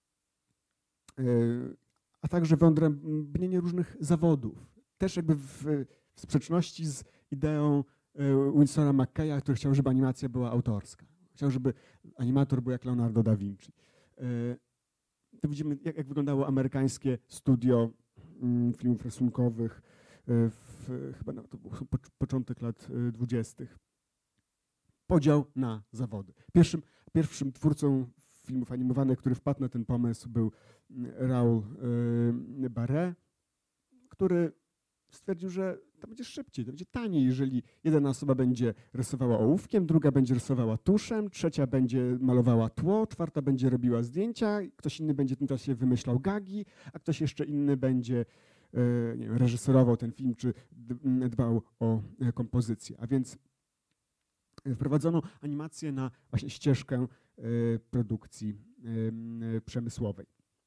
a także wyodrębnienie różnych zawodów. Też jakby w sprzeczności z ideą Winsora McKaya, który chciał, żeby animacja była autorska. Chciał, żeby animator był jak Leonardo da Vinci. Tu widzimy, jak wyglądało amerykańskie studio filmów rysunkowych chyba to był początek lat 20. Podział na zawody. Pierwszym twórcą filmów animowanych, który wpadł na ten pomysł, był Raoul Barré, który stwierdził, że to będzie szybciej, to będzie taniej, jeżeli jedna osoba będzie rysowała ołówkiem, druga będzie rysowała tuszem, trzecia będzie malowała tło, czwarta będzie robiła zdjęcia, ktoś inny będzie w tym czasie wymyślał gagi, a ktoś jeszcze inny będzie nie wiem, reżyserował ten film, czy dbał o kompozycję. A więc wprowadzono animację na właśnie ścieżkę produkcji przemysłowej.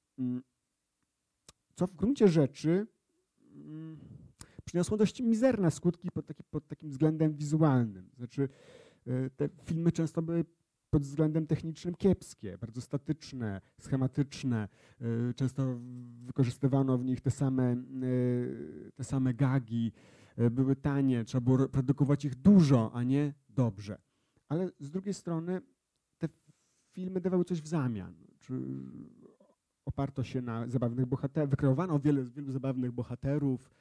Co w gruncie rzeczy przyniosło dość mizerne skutki pod takim względem wizualnym. Znaczy, te filmy często były pod względem technicznym kiepskie, bardzo statyczne, schematyczne. Często wykorzystywano w nich te same gagi, były tanie, trzeba było produkować ich dużo, a nie dobrze. Ale z drugiej strony te filmy dawały coś w zamian. Oparto się na zabawnych bohaterach, wykreowano wielu zabawnych bohaterów,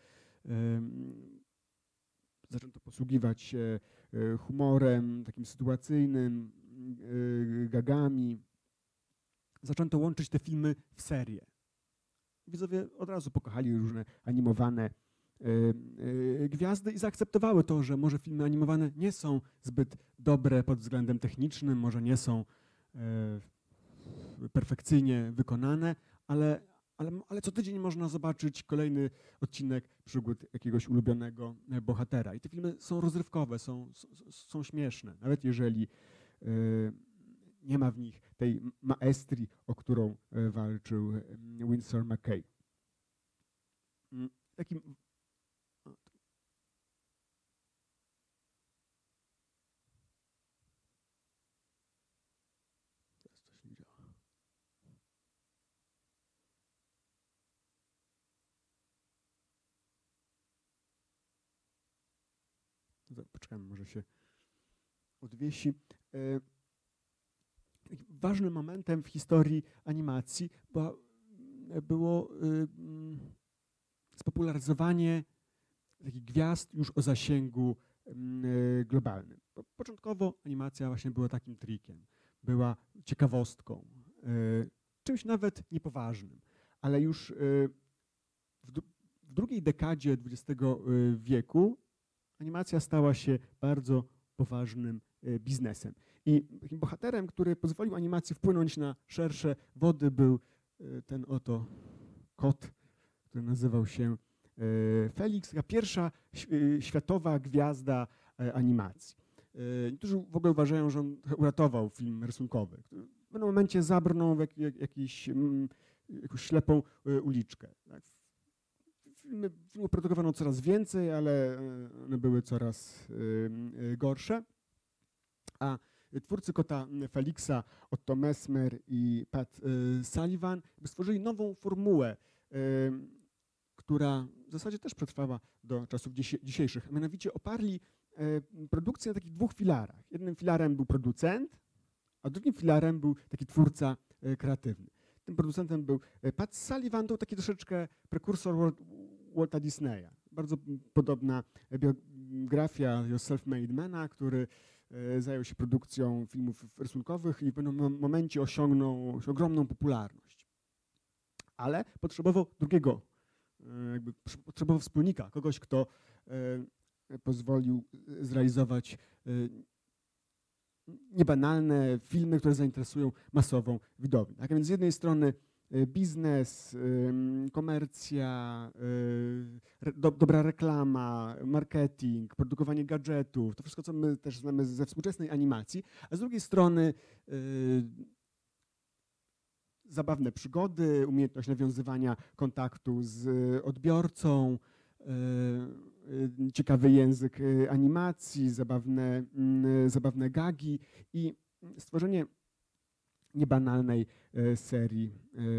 zaczęto posługiwać się humorem takim sytuacyjnym, gagami. Zaczęto łączyć te filmy w serię. Widzowie od razu pokochali różne animowane gwiazdy i zaakceptowały to, że może filmy animowane nie są zbyt dobre pod względem technicznym, może nie są perfekcyjnie wykonane, ale co tydzień można zobaczyć kolejny odcinek przygód jakiegoś ulubionego bohatera. I te filmy są rozrywkowe, są śmieszne, nawet jeżeli nie ma w nich tej maestrii, o którą walczył Winsor McKay. Takim poczekamy, może się odwiesi. Ważnym momentem w historii animacji było spopularyzowanie takich gwiazd już o zasięgu globalnym. Początkowo animacja właśnie była takim trikiem, była ciekawostką, czymś nawet niepoważnym, ale już w drugiej dekadzie XX wieku animacja stała się bardzo poważnym biznesem. I takim bohaterem, który pozwolił animacji wpłynąć na szersze wody, był ten oto kot, który nazywał się Felix, taka pierwsza światowa gwiazda animacji. Niektórzy w ogóle uważają, że on uratował film rysunkowy, który w pewnym momencie zabrnął w jakąś ślepą uliczkę. Tak? Filmu produkowano coraz więcej, ale one były coraz gorsze. A twórcy kota Felixa, Otto Messmer i Pat Sullivan, stworzyli nową formułę, która w zasadzie też przetrwała do czasów dzisiejszych. A mianowicie oparli produkcję na takich dwóch filarach. Jednym filarem był producent, a drugim filarem był taki twórca kreatywny. Tym producentem był Pat Sullivan, to taki troszeczkę prekursor Walta Disneya. Bardzo podobna biografia self-made mana, który zajął się produkcją filmów rysunkowych i w pewnym momencie osiągnął ogromną popularność. Ale potrzebował drugiego, potrzebował wspólnika, kogoś, kto pozwolił zrealizować niebanalne filmy, które zainteresują masową widownię. Tak więc z jednej strony biznes, komercja, dobra reklama, marketing, produkowanie gadżetów, to wszystko, co my też znamy ze współczesnej animacji, a z drugiej strony zabawne przygody, umiejętność nawiązywania kontaktu z odbiorcą, ciekawy język animacji, zabawne gagi i stworzenie niebanalnej serii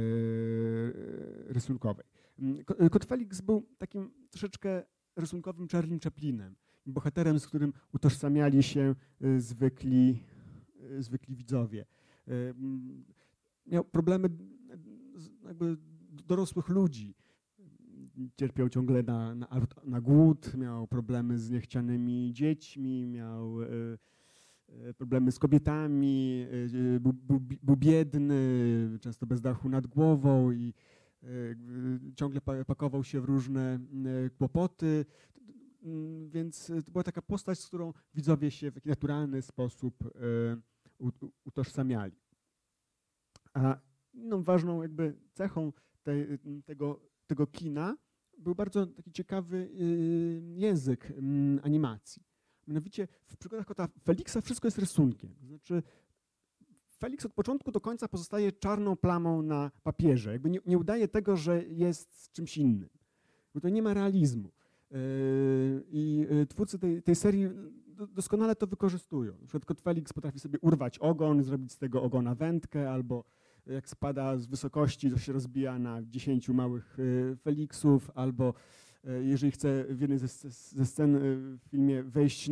rysunkowej. Kot Felix był takim troszeczkę rysunkowym Charlie Chaplinem, bohaterem, z którym utożsamiali się zwykli widzowie. Miał problemy jakby dorosłych ludzi. Cierpiał ciągle na głód, miał problemy z niechcianymi dziećmi, miał problemy z kobietami, był biedny, często bez dachu nad głową i ciągle pakował się w różne kłopoty, więc to była taka postać, z którą widzowie się w taki naturalny sposób utożsamiali. A inną ważną jakby cechą tego kina był bardzo taki ciekawy język animacji. Mianowicie w przygodach kota Felixa wszystko jest rysunkiem. Znaczy Felix od początku do końca pozostaje czarną plamą na papierze. Jakby nie udaje tego, że jest czymś innym. Bo to nie ma realizmu. I twórcy tej serii doskonale to wykorzystują. Na przykład kot Felix potrafi sobie urwać ogon, zrobić z tego ogona wędkę, albo jak spada z wysokości, to się rozbija na 10 małych Felixów, albo jeżeli chce w jednej ze scen w filmie wejść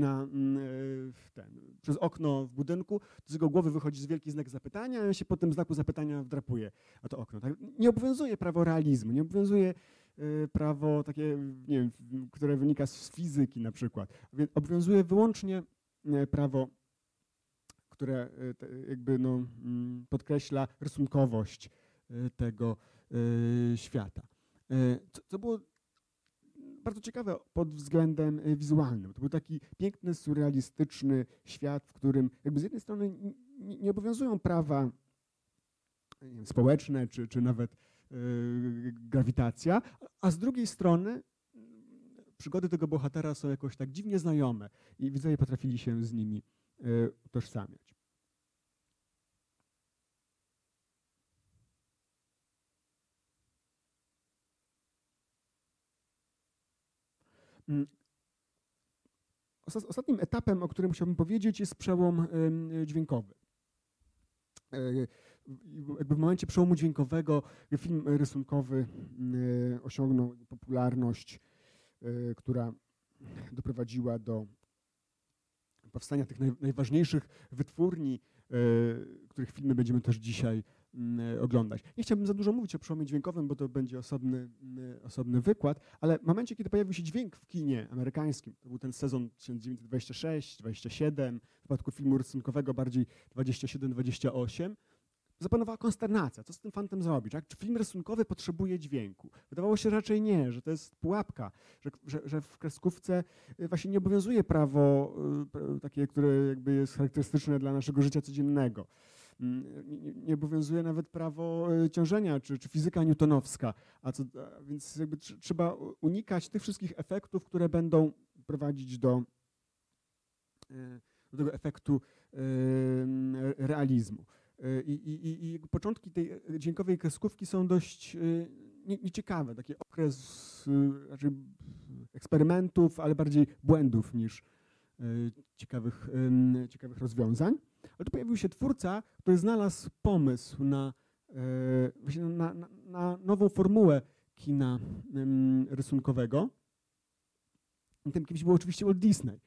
przez okno w budynku, to z jego głowy wychodzi wielki znak zapytania, i on się po tym znaku zapytania wdrapuje na to okno. Tak? Nie obowiązuje prawo realizmu, nie obowiązuje prawo takie, nie wiem, które wynika z fizyki na przykład. Obowiązuje wyłącznie prawo, które jakby podkreśla rysunkowość tego świata. Co było bardzo ciekawe pod względem wizualnym. To był taki piękny, surrealistyczny świat, w którym jakby z jednej strony nie obowiązują prawa społeczne, czy nawet grawitacja, a z drugiej strony przygody tego bohatera są jakoś tak dziwnie znajome i widzowie potrafili się z nimi utożsamiać. Ostatnim etapem, o którym chciałbym powiedzieć, jest przełom dźwiękowy. Jakby w momencie przełomu dźwiękowego film rysunkowy osiągnął popularność, która doprowadziła do powstania tych najważniejszych wytwórni, których filmy będziemy też dzisiaj oglądać. Nie chciałbym za dużo mówić o przełomie dźwiękowym, bo to będzie osobny wykład, ale w momencie, kiedy pojawił się dźwięk w kinie amerykańskim, to był ten sezon 1926-27, w przypadku filmu rysunkowego bardziej 27-28, zapanowała konsternacja. Co z tym fantem zrobić? Tak? Czy film rysunkowy potrzebuje dźwięku? Wydawało się raczej nie, że to jest pułapka, że w kreskówce właśnie nie obowiązuje prawo takie, które jakby jest charakterystyczne dla naszego życia codziennego. Nie obowiązuje nawet prawo ciążenia czy fizyka newtonowska, więc jakby trzeba unikać tych wszystkich efektów, które będą prowadzić do tego efektu realizmu. I początki tej dźwiękowej kreskówki są dość nieciekawe. Taki okres raczej eksperymentów, ale bardziej błędów niż ciekawych rozwiązań. Ale tu pojawił się twórca, który znalazł pomysł na nową formułę kina rysunkowego. I tym kimś był oczywiście Walt Disney.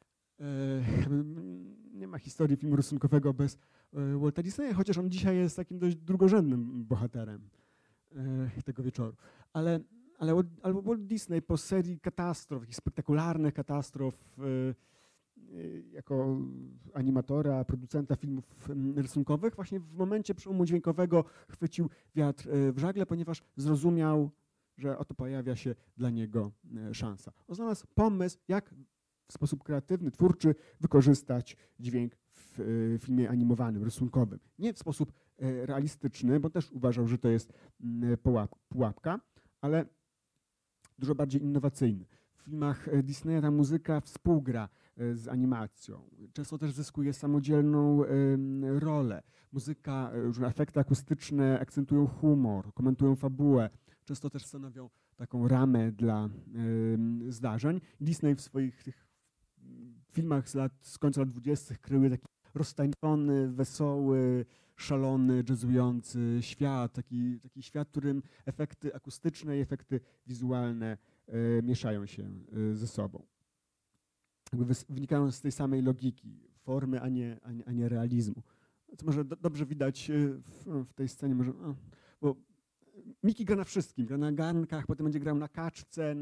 Nie ma historii filmu rysunkowego bez Walta Disneya, chociaż on dzisiaj jest takim dość drugorzędnym bohaterem tego wieczoru. Ale Walt Disney po serii katastrof, takich spektakularnych katastrof, jako animatora, producenta filmów rysunkowych, właśnie w momencie przełomu dźwiękowego chwycił wiatr w żagle, ponieważ zrozumiał, że oto pojawia się dla niego szansa. On znalazł pomysł, jak w sposób kreatywny, twórczy wykorzystać dźwięk w filmie animowanym, rysunkowym. Nie w sposób realistyczny, bo też uważał, że to jest pułapka, ale dużo bardziej innowacyjny. W filmach Disneya ta muzyka współgra z animacją. Często też zyskuje samodzielną rolę. Muzyka, różne efekty akustyczne akcentują humor, komentują fabułę. Często też stanowią taką ramę dla zdarzeń. Disney w swoich tych filmach z końca lat 20. kryły taki roztańczony, wesoły, szalony, jazzujący świat. Taki świat, w którym efekty akustyczne i efekty wizualne mieszają się ze sobą. Jakby wynikają z tej samej logiki, formy, a nie realizmu. Co może dobrze widać w tej scenie, bo Mickey gra na wszystkim, gra na garnkach, potem będzie grał na kaczce,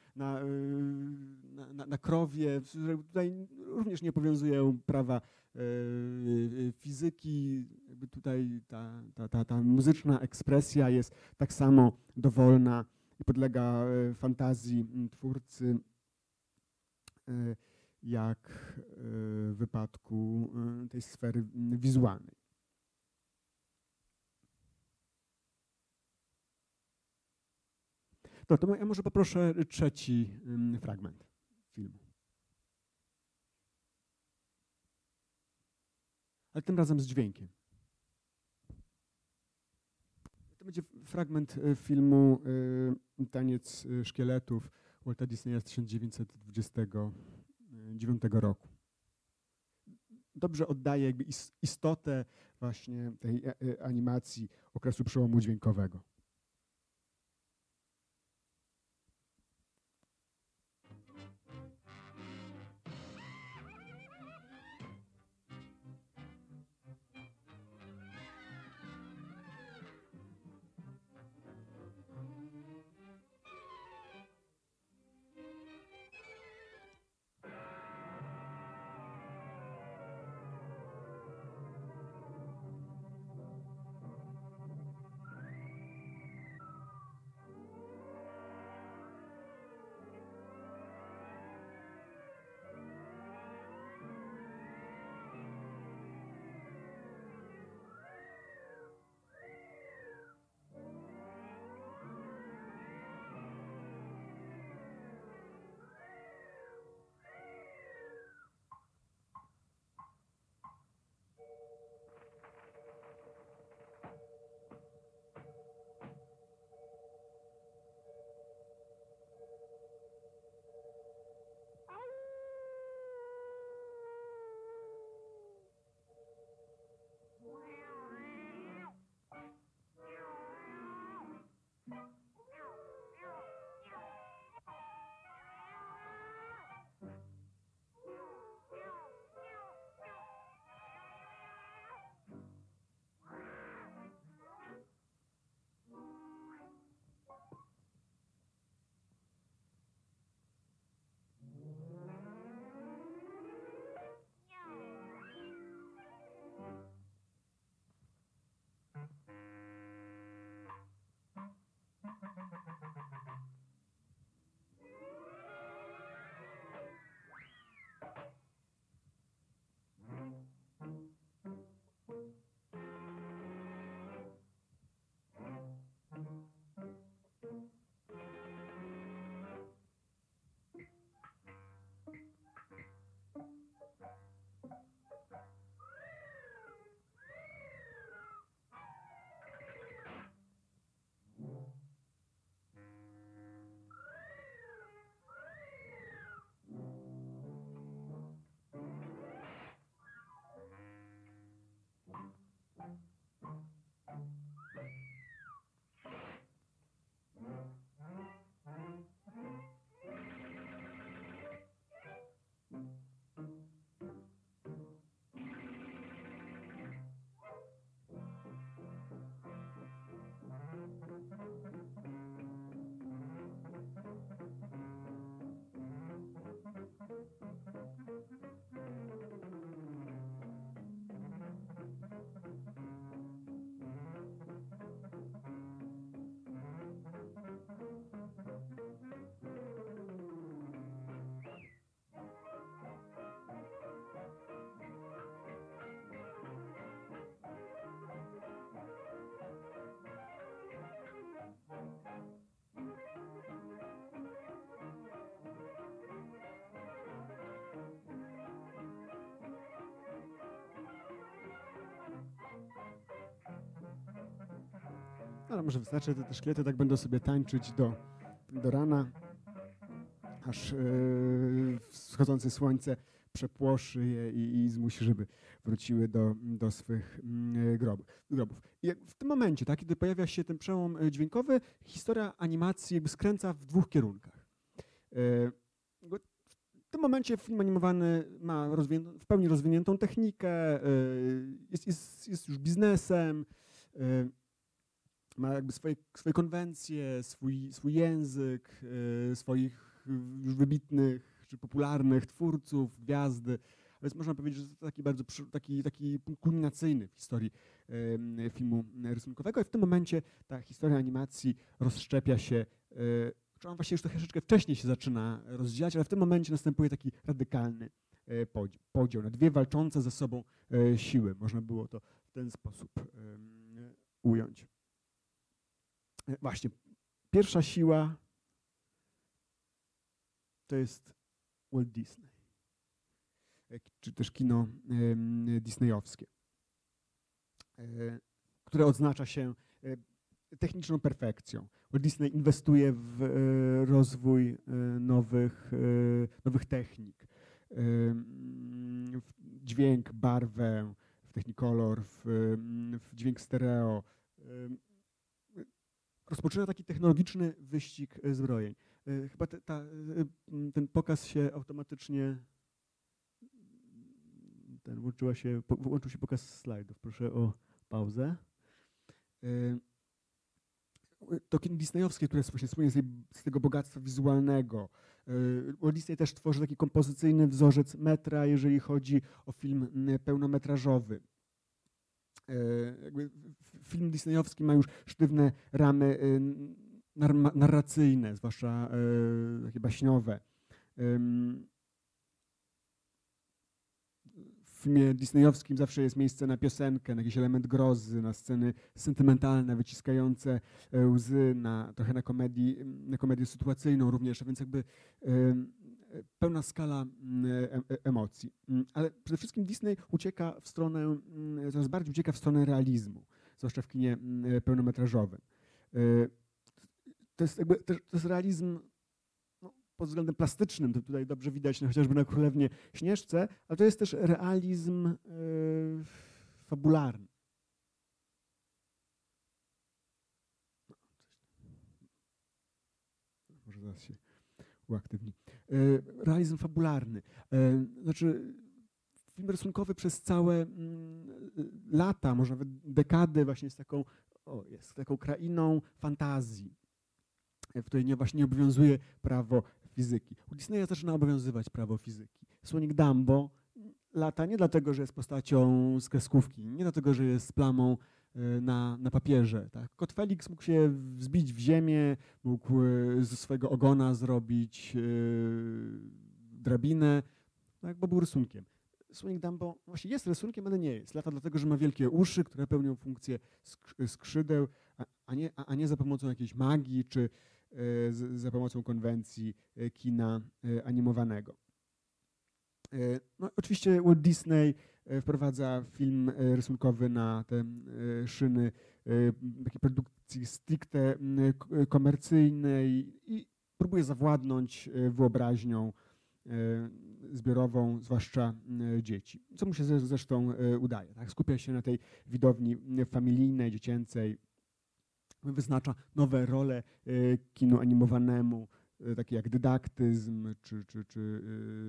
na krowie. Tutaj również nie obowiązują prawa fizyki. Jakby tutaj ta muzyczna ekspresja jest tak samo dowolna i podlega fantazji twórcy, jak w wypadku tej sfery wizualnej. To ja może poproszę trzeci fragment filmu. Ale tym razem z dźwiękiem. To będzie fragment filmu Taniec szkieletów Walta Disneya z 1929 roku. Dobrze oddaje jakby istotę właśnie tej animacji okresu przełomu dźwiękowego. Ale może wystarczy, te szkielety tak będą sobie tańczyć do rana, aż wschodzące słońce przepłoszy je i zmusi, żeby wróciły do swych grobów. I w tym momencie, tak, kiedy pojawia się ten przełom dźwiękowy, historia animacji jakby skręca w dwóch kierunkach. W tym momencie film animowany ma w pełni rozwiniętą technikę, jest już biznesem, ma jakby swoje konwencje, swój język, swoich już wybitnych czy popularnych twórców, gwiazdy. Więc można powiedzieć, że to taki bardzo taki punkt kulminacyjny w historii filmu rysunkowego. I w tym momencie ta historia animacji rozszczepia się, czy on właściwie już troszeczkę wcześniej się zaczyna rozdzielać, ale w tym momencie następuje taki radykalny podział na dwie walczące ze sobą siły. Można było to w ten sposób ująć. Właśnie, pierwsza siła to jest Walt Disney, czy też kino disneyowskie, które odznacza się techniczną perfekcją. Walt Disney inwestuje w rozwój nowych technik, w dźwięk, barwę, w Technicolor, w dźwięk stereo. Rozpoczyna taki technologiczyny wyścig zbrojeń. Chyba ten pokaz się automatycznie, włączył się pokaz slajdów. Proszę o pauzę. To kino disneyowskie, które właśnie słynie z tego bogactwa wizualnego. Walt Disney też tworzy taki kompozycyjny wzorzec metra, jeżeli chodzi o film pełnometrażowy. Film disneyowski ma już sztywne ramy narracyjne, zwłaszcza takie baśniowe. W filmie disneyowskim zawsze jest miejsce na piosenkę, na jakiś element grozy, na sceny sentymentalne, wyciskające łzy, trochę na komedię sytuacyjną również, a więc jakby pełna skala emocji. Ale przede wszystkim Disney coraz bardziej ucieka w stronę realizmu, zwłaszcza w kinie pełnometrażowym. To jest realizm pod względem plastycznym, to tutaj dobrze widać chociażby na Królewnie Śnieżce, ale to jest też realizm fabularny. Może zaraz się uaktywni. Realizm fabularny. Znaczy film rysunkowy przez całe lata, może nawet dekady właśnie jest taką krainą fantazji, w której właśnie nie obowiązuje prawo fizyki. U Disneya zaczyna obowiązywać prawo fizyki. Słonik Dumbo lata nie dlatego, że jest postacią z kreskówki, nie dlatego, że jest plamą na papierze. Tak? Kot Felix mógł się wzbić w ziemię, mógł ze swojego ogona zrobić drabinę, tak? Bo był rysunkiem. Słonik Dumbo właśnie jest rysunkiem, ale nie jest. Lata dlatego, że ma wielkie uszy, które pełnią funkcję skrzydeł, a nie za pomocą jakiejś magii czy za pomocą konwencji kina animowanego. No, oczywiście Walt Disney wprowadza film rysunkowy na te szyny takiej produkcji stricte komercyjnej i próbuje zawładnąć wyobraźnią zbiorową, zwłaszcza dzieci. Co mu się zresztą udaje. Tak? Skupia się na tej widowni familijnej, dziecięcej, wyznacza nowe role kinu animowanemu, takie jak dydaktyzm czy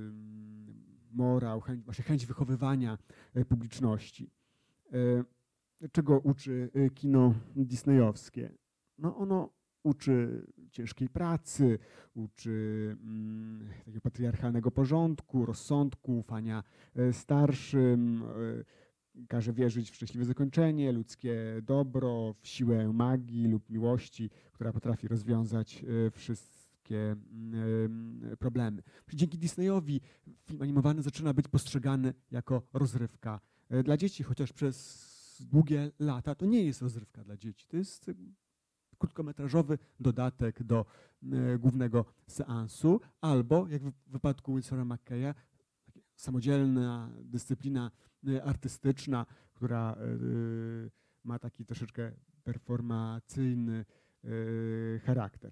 morał, chęć wychowywania publiczności. Czego uczy kino disneyowskie? No ono uczy ciężkiej pracy, uczy takiego patriarchalnego porządku, rozsądku, ufania starszym, każe wierzyć w szczęśliwe zakończenie, ludzkie dobro, w siłę magii lub miłości, która potrafi rozwiązać wszystkie problemy. Dzięki Disneyowi film animowany zaczyna być postrzegany jako rozrywka dla dzieci, chociaż przez długie lata to nie jest rozrywka dla dzieci. To jest krótkometrażowy dodatek do głównego seansu, albo jak w wypadku Winsora McKaya, samodzielna dyscyplina artystyczna, która ma taki troszeczkę performacyjny charakter.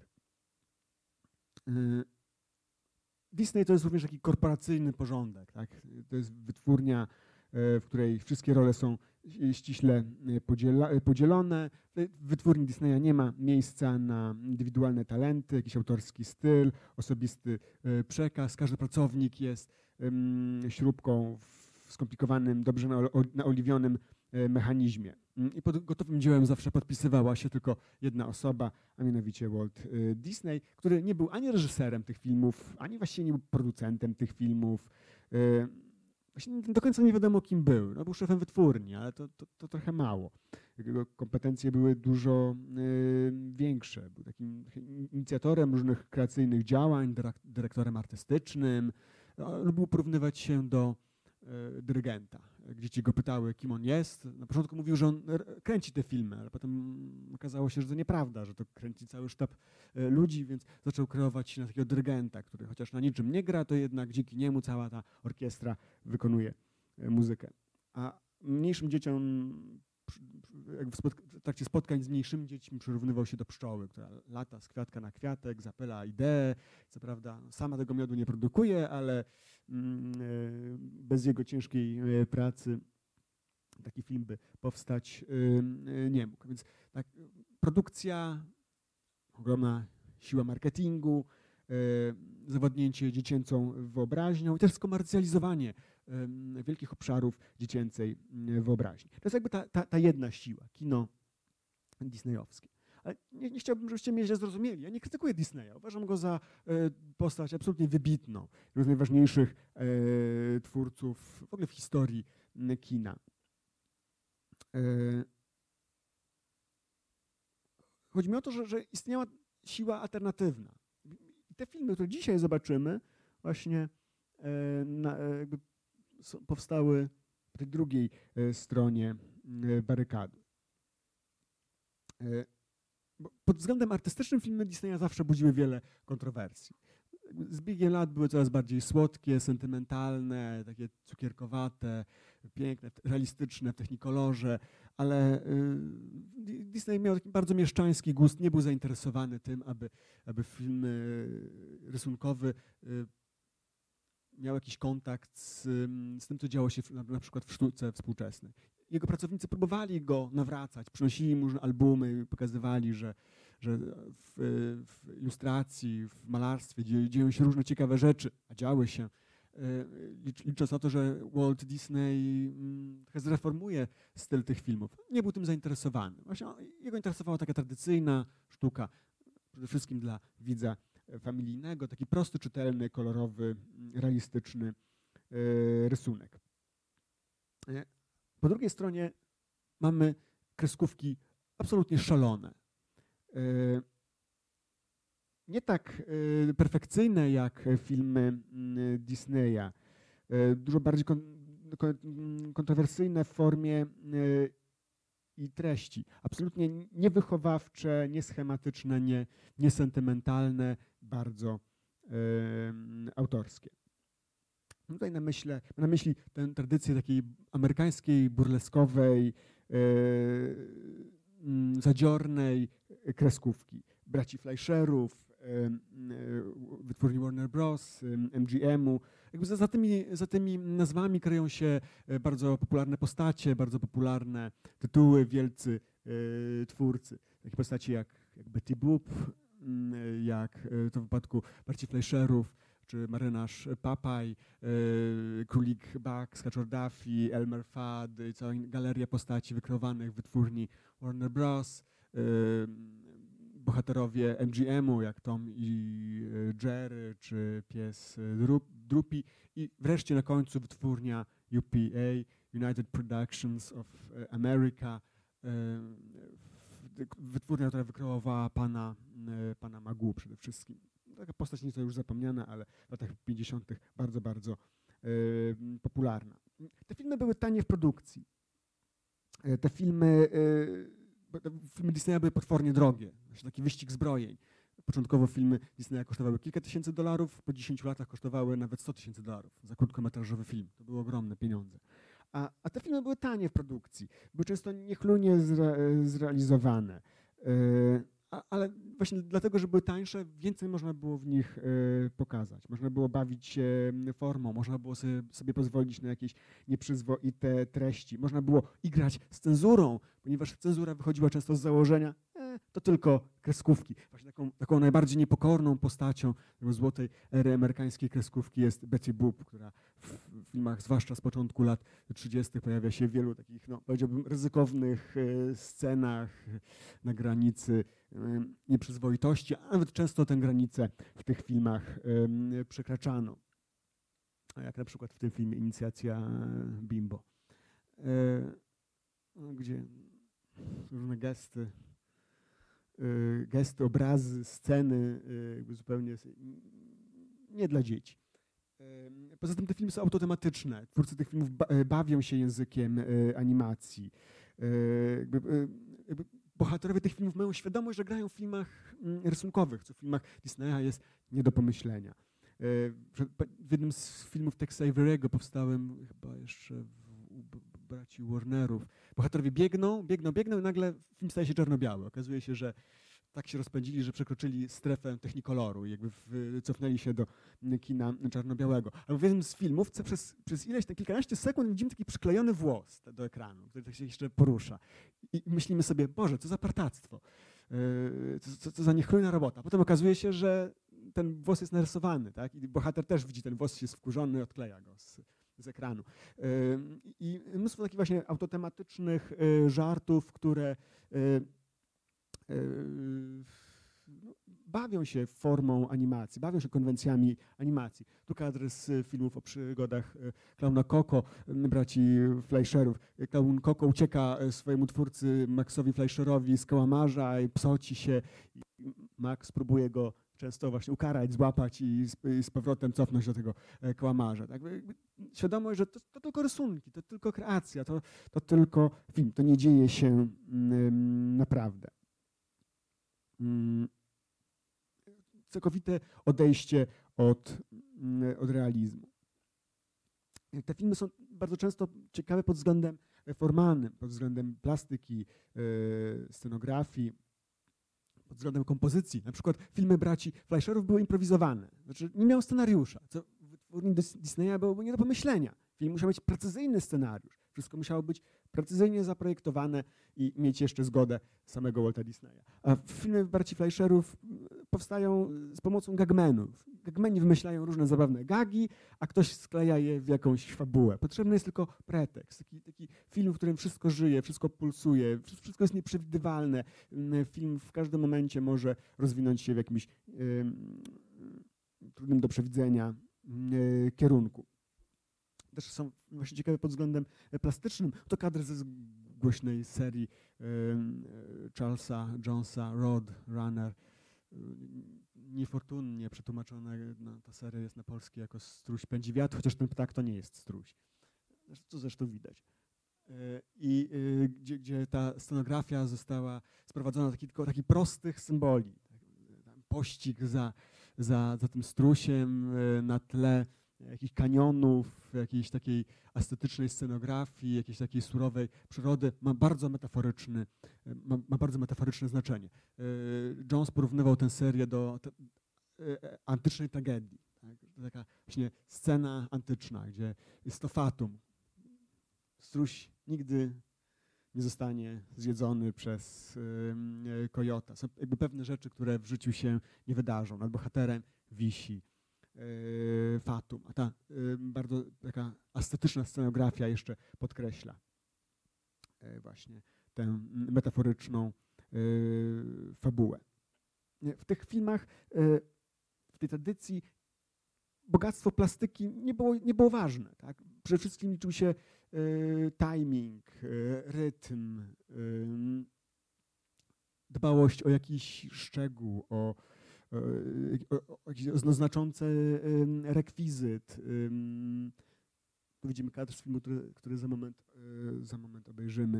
Disney to jest również taki korporacyjny porządek, tak? To jest wytwórnia, w której wszystkie role są ściśle podzielone. W wytwórni Disneya nie ma miejsca na indywidualne talenty, jakiś autorski styl, osobisty przekaz. Każdy pracownik jest śrubką w skomplikowanym, dobrze naoliwionym mechanizmie. I pod gotowym dziełem zawsze podpisywała się tylko jedna osoba, a mianowicie Walt Disney, który nie był ani reżyserem tych filmów, ani właściwie nie był producentem tych filmów. Właśnie do końca nie wiadomo, kim był. No, był szefem wytwórni, ale to trochę mało. Jego kompetencje były dużo większe. Był takim inicjatorem różnych kreacyjnych działań, dyrektorem artystycznym. Lubił porównywać się do dyrygenta. Jak dzieci go pytały, kim on jest, na początku mówił, że on kręci te filmy, ale potem okazało się, że to nieprawda, że to kręci cały sztab ludzi, więc zaczął kreować się na takiego dyrygenta, który chociaż na niczym nie gra, to jednak dzięki niemu cała ta orkiestra wykonuje muzykę. A mniejszym dzieciom, w trakcie spotkań z mniejszymi dziećmi przyrównywał się do pszczoły, która lata z kwiatka na kwiatek, zapyla ideę. Co prawda sama tego miodu nie produkuje, ale bez jego ciężkiej pracy taki film by powstać nie mógł. Więc tak, produkcja, ogromna siła marketingu, zawodnięcie dziecięcą wyobraźnią i też skomercjalizowanie wielkich obszarów dziecięcej wyobraźni. To jest jakby ta jedna siła, kino disneyowskie. Ale nie chciałbym, żebyście mnie źle zrozumieli. Ja nie krytykuję Disneya. Uważam go za postać absolutnie wybitną. Jeden z najważniejszych twórców w ogóle w historii kina. Chodzi mi o to, że istniała siła alternatywna. I te filmy, które dzisiaj zobaczymy, właśnie jakby powstały po tej drugiej stronie barykady. Pod względem artystycznym filmy Disneya zawsze budziły wiele kontrowersji. Z biegiem lat były coraz bardziej słodkie, sentymentalne, takie cukierkowate, piękne, realistyczne w technikolorze, ale Disney miał taki bardzo mieszczański gust, nie był zainteresowany tym, aby film rysunkowy miał jakiś kontakt z tym, co działo się na przykład w sztuce współczesnej. Jego pracownicy próbowali go nawracać, przynosili mu różne albumy, pokazywali, że w ilustracji, w malarstwie dzieją się różne ciekawe rzeczy, a działy się. Licząc na to, że Walt Disney trochę zreformuje styl tych filmów. Nie był tym zainteresowany. Właśnie jego interesowała taka tradycyjna sztuka, przede wszystkim dla widza familijnego, taki prosty, czytelny, kolorowy, realistyczny rysunek. Po drugiej stronie mamy kreskówki absolutnie szalone. Nie tak perfekcyjne jak filmy Disneya, dużo bardziej kontrowersyjne w formie i treści. Absolutnie niewychowawcze, nieschematyczne, niesentymentalne, bardzo autorskie. Tutaj na myśli tę tradycję takiej amerykańskiej, burleskowej, zadziornej kreskówki. Braci Fleischerów, wytwórni Warner Bros., MGM-u. Jakby za tymi nazwami kryją się bardzo popularne postacie, bardzo popularne tytuły, wielcy twórcy. Takie postacie jak Betty Boop, jak to w wypadku braci Fleischerów, czy marynarz Papaj, królik Buck, Skaczor Duffy, Elmer Fudd, cała galeria postaci wykreowanych w wytwórni Warner Bros., bohaterowie MGM-u, jak Tom i Jerry, czy pies Droopy i wreszcie na końcu wytwórnia UPA, United Productions of America, wytwórnia, która wykreowała pana Magoo przede wszystkim. Taka postać nieco już zapomniana, ale w latach 50. bardzo, bardzo popularna. Te filmy były tanie w produkcji. Te filmy Disneya były potwornie drogie. Taki wyścig zbrojeń. Początkowo filmy Disneya kosztowały kilka tysięcy dolarów, po 10 latach kosztowały nawet $100,000 za krótkometrażowy film. To były ogromne pieniądze. A te filmy były tanie w produkcji, były często niechlujnie zrealizowane. Ale właśnie dlatego, że były tańsze, więcej można było w nich pokazać. Można było bawić się formą, można było sobie pozwolić na jakieś nieprzyzwoite treści. Można było igrać z cenzurą, ponieważ cenzura wychodziła często z założenia, to tylko kreskówki. Właśnie taką najbardziej niepokorną postacią złotej ery amerykańskiej kreskówki jest Betty Boop, która w filmach, zwłaszcza z początku lat 30. pojawia się w wielu takich, no, powiedziałbym, ryzykownych scenach na granicy nieprzyzwoitości, a nawet często tę granicę w tych filmach przekraczano. Jak na przykład w tym filmie Inicjacja Bimbo, gdzie różne gesty, obrazy, sceny jakby zupełnie nie dla dzieci. Poza tym te filmy są autotematyczne. Twórcy tych filmów bawią się językiem animacji. Bohaterowie tych filmów mają świadomość, że grają w filmach rysunkowych, co w filmach Disneya jest nie do pomyślenia. W jednym z filmów Texa Avery'ego powstałym chyba jeszcze u braci Warnerów. Bohaterowie biegną i nagle film staje się czarno-biały. Okazuje się, że tak się rozpędzili, że przekroczyli strefę technikoloru i jakby cofnęli się do kina czarno-białego. Ale w jednym z filmów przez ileś, kilkanaście sekund widzimy taki przyklejony włos do ekranu, który tak się jeszcze porusza. I myślimy sobie, Boże, co za partactwo, co za niechlujna robota. Potem okazuje się, że ten włos jest narysowany, tak? I bohater też widzi ten włos, jest wkurzony, odkleja go z ekranu. I mnóstwo takich właśnie autotematycznych żartów, które bawią się formą animacji, bawią się konwencjami animacji. Tu kadry z filmów o przygodach klauna Koko, braci Fleischerów. Klaun Koko ucieka swojemu twórcy Maxowi Fleischerowi z kałamarza i psoci się. Max próbuje go często właśnie ukarać, złapać i z powrotem cofnąć do tego kałamarza. Tak? Świadomość, że to tylko rysunki, to tylko kreacja, to tylko film, to nie dzieje się naprawdę. Całkowite odejście od realizmu. Te filmy są bardzo często ciekawe pod względem formalnym, pod względem plastyki, scenografii, pod względem kompozycji. Na przykład filmy braci Fleischerów były improwizowane. Znaczy nie miał scenariusza, co w wytwórni Disneya byłoby nie do pomyślenia. Film musiał mieć precyzyjny scenariusz. Wszystko musiało być precyzyjnie zaprojektowane i mieć jeszcze zgodę samego Walta Disneya. A filmy braci Fleischerów powstają z pomocą gagmenów. Gagmeni wymyślają różne zabawne gagi, a ktoś skleja je w jakąś fabułę. Potrzebny jest tylko pretekst. Taki film, w którym wszystko żyje, wszystko pulsuje, wszystko jest nieprzewidywalne. Film w każdym momencie może rozwinąć się w jakimś trudnym do przewidzenia kierunku. Też są właśnie ciekawe pod względem plastycznym. To kadry ze głośnej serii Charlesa Jonesa, Road Runner. Niefortunnie przetłumaczona ta seria jest na polski jako Struś pędzi wiatr, chociaż ten ptak to nie jest struś. Co zresztą widać. I gdzie ta scenografia została sprowadzona do takich prostych symboli. Pościg za tym strusiem na tle jakichś kanionów, jakiejś takiej estetycznej scenografii, jakiejś takiej surowej przyrody, ma bardzo metaforyczne znaczenie. Jones porównywał tę serię do antycznej tragedii. Tak? To taka właśnie scena antyczna, gdzie jest to fatum. Struś nigdy nie zostanie zjedzony przez kojota. Są jakby pewne rzeczy, które w życiu się nie wydarzą. Nad bohaterem wisi fatum. A ta bardzo taka estetyczna scenografia jeszcze podkreśla właśnie tę metaforyczną fabułę. W tych filmach, w tej tradycji bogactwo plastyki nie było ważne. Tak? Przede wszystkim liczył się timing, rytm, dbałość o jakiś szczegół, o jakiś znaczący rekwizyt. Tu widzimy kadr z filmu, który za moment obejrzymy.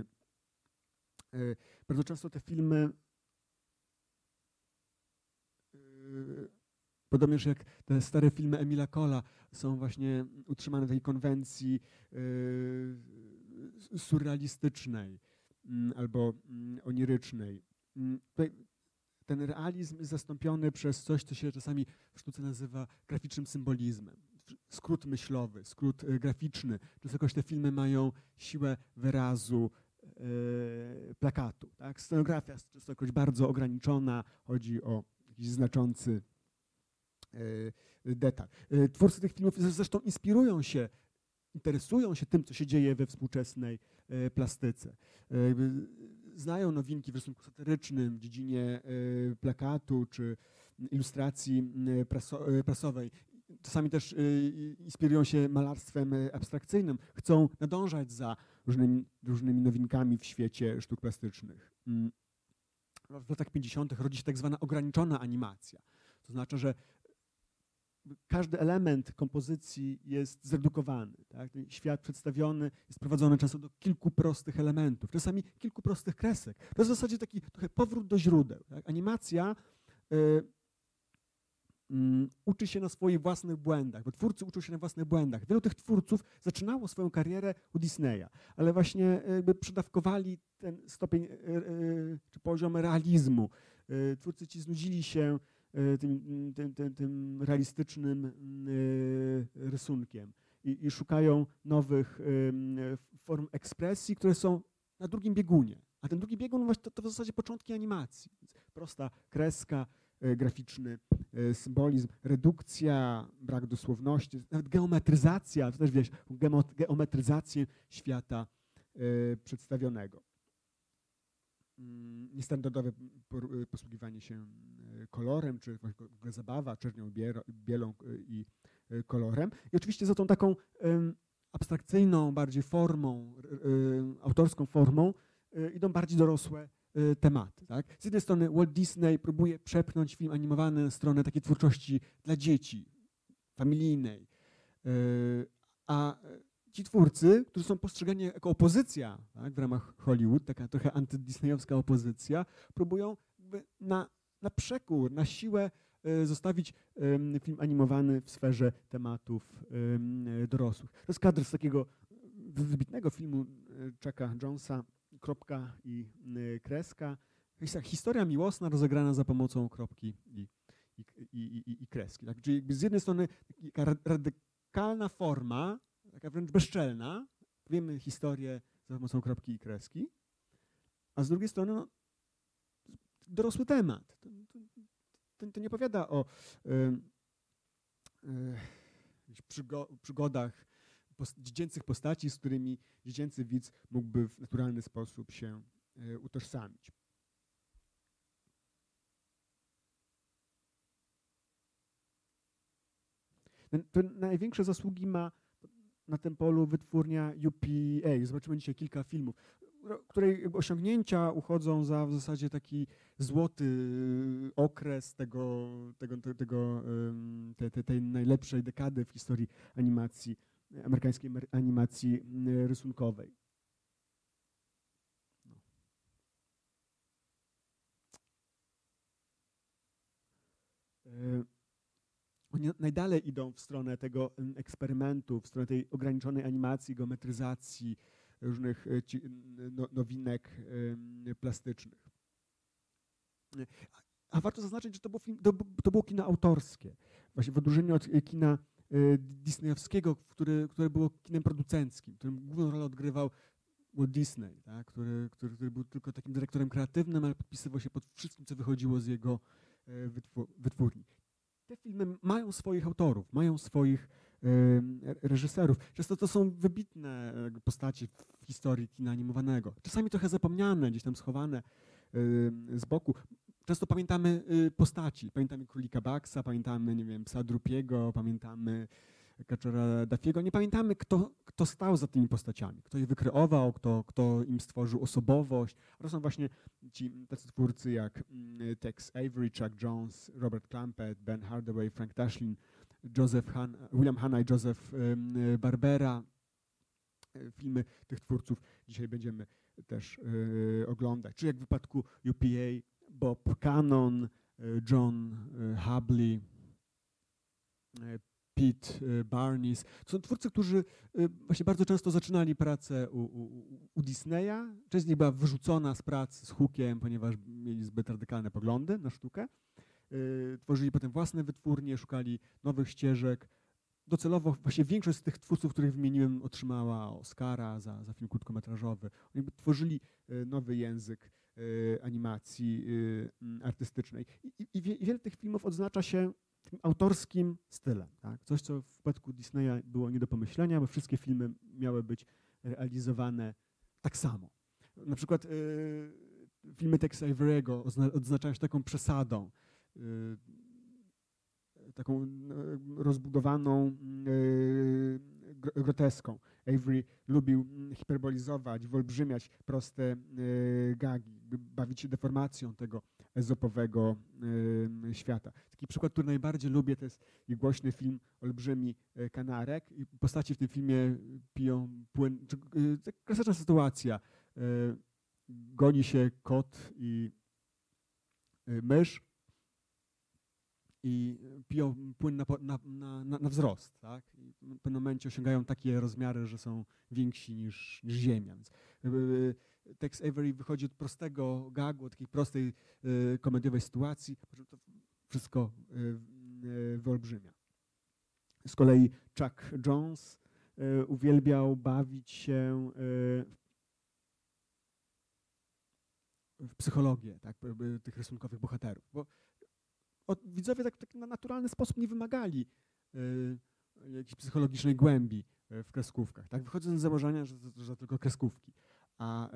Bardzo często te filmy Podobnież jak te stare filmy Emila Cola są właśnie utrzymane w tej konwencji surrealistycznej albo onirycznej. Ten realizm jest zastąpiony przez coś, co się czasami w sztuce nazywa graficznym symbolizmem. Skrót myślowy, skrót graficzny. Często jakoś te filmy mają siłę wyrazu, plakatu. Tak? Scenografia jest często jakoś bardzo ograniczona, chodzi o jakiś znaczący detal. Twórcy tych filmów zresztą interesują się tym, co się dzieje we współczesnej plastyce. Znają nowinki w rysunku satyrycznym, w dziedzinie plakatu czy ilustracji prasowej. Czasami też inspirują się malarstwem abstrakcyjnym. Chcą nadążać za różnymi nowinkami w świecie sztuk plastycznych. W latach 50. rodzi się tak zwana ograniczona animacja. To znaczy, że każdy element kompozycji jest zredukowany. Tak? Ten świat przedstawiony jest prowadzony często do kilku prostych elementów, czasami kilku prostych kresek. To jest w zasadzie taki trochę powrót do źródeł. Tak? Animacja uczy się na swoich własnych błędach, bo twórcy uczą się na własnych błędach. Wielu tych twórców zaczynało swoją karierę u Disneya, ale właśnie jakby przedawkowali ten stopień czy poziom realizmu. Twórcy ci znudzili się tym realistycznym rysunkiem i szukają nowych form ekspresji, które są na drugim biegunie. A ten drugi biegun to w zasadzie początki animacji. Prosta kreska, graficzny symbolizm, redukcja, brak dosłowności, nawet geometryzacja, to też widać geometryzację świata przedstawionego. Niestandardowe posługiwanie się kolorem, czy w ogóle zabawa czernią, bielą i kolorem. I oczywiście za tą taką abstrakcyjną bardziej formą, autorską formą idą bardziej dorosłe tematy. Tak? Z jednej strony Walt Disney próbuje przepchnąć film animowany na stronę takiej twórczości dla dzieci, familijnej, a ci twórcy, którzy są postrzegani jako opozycja, tak, w ramach Hollywood, taka trochę antydisneyowska opozycja, próbują na przekór, na siłę zostawić film animowany w sferze tematów dorosłych. To jest kadr z takiego wybitnego filmu Chucka Jonesa, Kropka i kreska. Historia miłosna rozegrana za pomocą kropki i kreski. Tak? Czyli z jednej strony taka radykalna forma, taka wręcz bezczelna, wiemy historię za pomocą kropki i kreski, a z drugiej strony dorosły temat. To nie opowiada o przygodach dziecięcych postaci, z którymi dziecięcy widz mógłby w naturalny sposób się utożsamić. To największe zasługi ma na tym polu wytwórnia UPA. Zobaczymy dzisiaj kilka filmów, której osiągnięcia uchodzą za w zasadzie taki złoty okres tej najlepszej dekady w historii animacji, amerykańskiej animacji rysunkowej. Oni najdalej idą w stronę tego eksperymentu, w stronę tej ograniczonej animacji, geometryzacji, różnych nowinek plastycznych. A warto zaznaczyć, że to było kino autorskie, właśnie w odróżnieniu od kina disneyowskiego, które było kinem producenckim, w którym główną rolę odgrywał Walt Disney, tak? który był tylko takim dyrektorem kreatywnym, ale podpisywał się pod wszystkim, co wychodziło z jego wytwórni. Te filmy mają swoich autorów, mają swoich reżyserów. Często to są wybitne postaci w historii kina animowanego. Czasami trochę zapomniane, gdzieś tam schowane z boku. Często pamiętamy postaci. Pamiętamy Królika Bucksa, pamiętamy, nie wiem, Psa Drupiego, pamiętamy Kaczora Daffy'ego. Nie pamiętamy, kto stał za tymi postaciami, kto je wykreował, kto im stworzył osobowość. To są właśnie ci tacy twórcy jak Tex Avery, Chuck Jones, Robert Clampett, Ben Hardaway, Frank Tashlin, William Hanna i Joseph Barbera. Filmy tych twórców dzisiaj będziemy też oglądać. Czy jak w wypadku UPA, Bob Cannon, John Hubley, Pete Barnes. To są twórcy, którzy właśnie bardzo często zaczynali pracę u Disneya. Część z nich była wyrzucona z pracy z hukiem, ponieważ mieli zbyt radykalne poglądy na sztukę. Tworzyli potem własne wytwórnie, szukali nowych ścieżek. Docelowo właśnie większość z tych twórców, których wymieniłem, otrzymała Oscara za film krótkometrażowy. Oni tworzyli nowy język animacji artystycznej. I wiele tych filmów odznacza się tym autorskim stylem. Tak? Coś, co w przypadku Disneya było nie do pomyślenia, bo wszystkie filmy miały być realizowane tak samo. Na przykład filmy Texa Avery'ego odznaczają się taką przesadą, taką rozbudowaną groteską. Avery lubił hiperbolizować, wyolbrzymiać proste gagi, bawić się deformacją tego ezopowego świata. Taki przykład, który najbardziej lubię, to jest głośny film Olbrzymi kanarek. I postaci w tym filmie piją płyn. Klasyczna sytuacja. Goni się kot i mysz i piją płyn na wzrost. Tak? I w pewnym momencie osiągają takie rozmiary, że są więksi niż Ziemia. Więc Tex Avery wychodzi od prostego gagu, od takiej prostej komediowej sytuacji, po czym to wszystko wyolbrzymia. Z kolei Chuck Jones uwielbiał bawić się w psychologię, tak, tych rysunkowych bohaterów. Bo widzowie tak na naturalny sposób nie wymagali jakiejś psychologicznej głębi w kreskówkach. Tak? Wychodząc z założenia, że to tylko kreskówki. A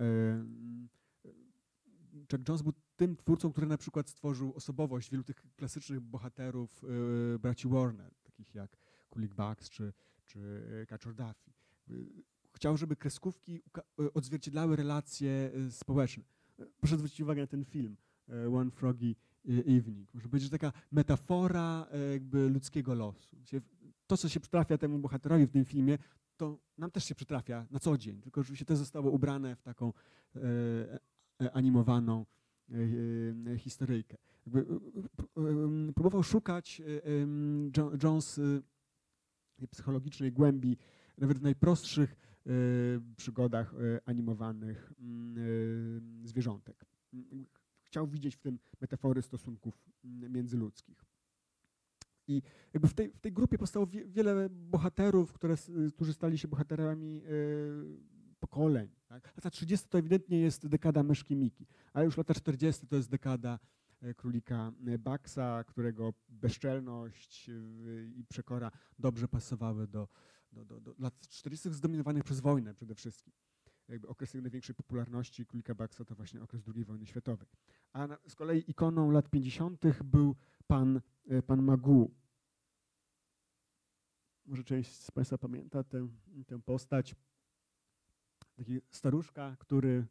Chuck Jones był tym twórcą, który na przykład stworzył osobowość wielu tych klasycznych bohaterów braci Warner, takich jak Kulik Bugs czy Kaczor Duffy. Chciał, żeby kreskówki odzwierciedlały relacje społeczne. Proszę zwrócić uwagę na ten film, One Froggy Evening. Może powiedzieć, że taka metafora jakby ludzkiego losu. To, co się przytrafia temu bohaterowi w tym filmie, to nam też się przytrafia na co dzień, tylko oczywiście to zostało ubrane w taką animowaną historyjkę. Próbował szukać Jones psychologicznej głębi nawet w najprostszych przygodach animowanych zwierzątek. Chciał widzieć w tym metafory stosunków międzyludzkich. I jakby w tej grupie powstało wiele bohaterów, którzy stali się bohaterami pokoleń. Tak? Lata 30 to ewidentnie jest dekada myszki Miki, ale już lata 40 to jest dekada królika Bugsa, którego bezczelność i przekora dobrze pasowały do lat 40 zdominowanych przez wojnę przede wszystkim. Jakby okres największej popularności królika Bugsa to właśnie okres II wojny światowej. A z kolei ikoną lat 50 był pan Magoo. Może część z Państwa pamięta tę postać. Taki staruszka, który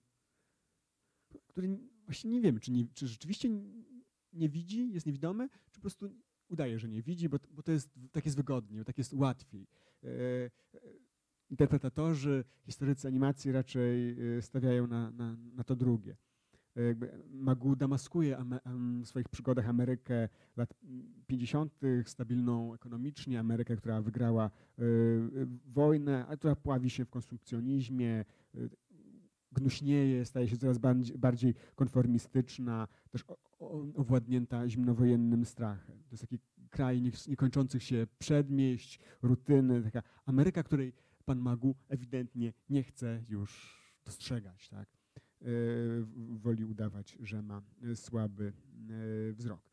właśnie nie wiemy, czy rzeczywiście nie widzi, jest niewidomy, czy po prostu udaje, że nie widzi, bo tak jest wygodniej, bo tak jest łatwiej. Interpretatorzy, historycy animacji raczej stawiają na to drugie. Magoo damaskuje w swoich przygodach Amerykę lat 50., stabilną ekonomicznie, Amerykę, która wygrała wojnę, a która pławi się w konsumpcjonizmie, gnuśnieje, staje się coraz bardziej konformistyczna, też owładnięta zimnowojennym strachem. To jest taki kraj niekończących się przedmieść, rutyny, taka Ameryka, której pan Magoo ewidentnie nie chce już dostrzegać, tak? Woli udawać, że ma słaby wzrok.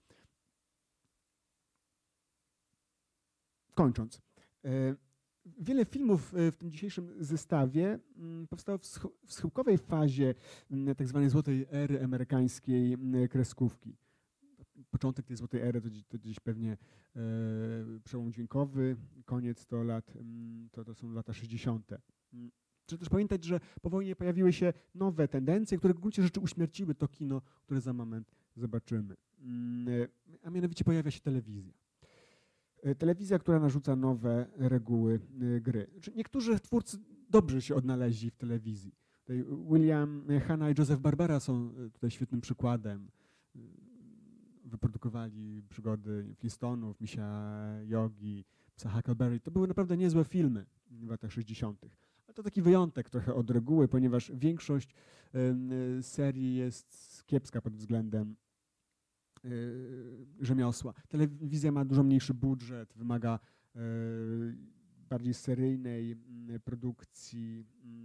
Kończąc. Wiele filmów w tym dzisiejszym zestawie powstało w schyłkowej fazie tak zwanej złotej ery amerykańskiej kreskówki. Początek tej złotej ery to gdzieś pewnie przełom dźwiękowy, koniec to są lata 60. Trzeba też pamiętać, że po wojnie pojawiły się nowe tendencje, które w gruncie rzeczy uśmierciły to kino, które za moment zobaczymy. A mianowicie pojawia się telewizja. Telewizja, która narzuca nowe reguły gry. Niektórzy twórcy dobrze się odnaleźli w telewizji. William Hanna i Joseph Barbera są tutaj świetnym przykładem. wyprodukowali przygody Flintstonów, Misia Yogi, Psa Huckleberry. To były naprawdę niezłe filmy w latach 60. Ale to taki wyjątek trochę od reguły, ponieważ większość serii jest kiepska pod względem rzemiosła. Telewizja ma dużo mniejszy budżet, wymaga bardziej seryjnej produkcji,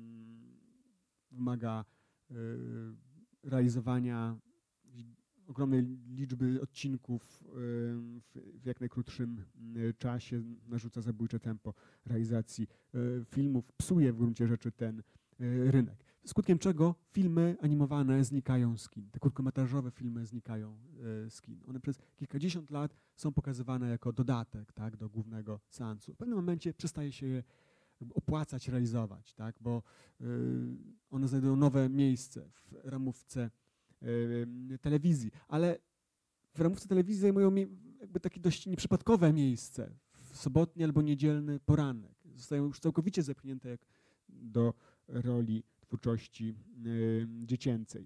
wymaga realizowania ogromnej liczby odcinków w jak najkrótszym czasie, narzuca zabójcze tempo realizacji filmów, psuje w gruncie rzeczy ten rynek. Skutkiem czego filmy animowane znikają z kin. Te krótkometrażowe filmy znikają z kin. One przez kilkadziesiąt lat są pokazywane jako dodatek, tak, do głównego seansu. W pewnym momencie przestaje się je opłacać realizować, tak, bo one znajdują nowe miejsce w ramówce telewizji, ale w ramówce telewizji zajmują jakby takie dość nieprzypadkowe miejsce w sobotni albo niedzielny poranek. Zostają już całkowicie zepchnięte jak do roli twórczości dziecięcej.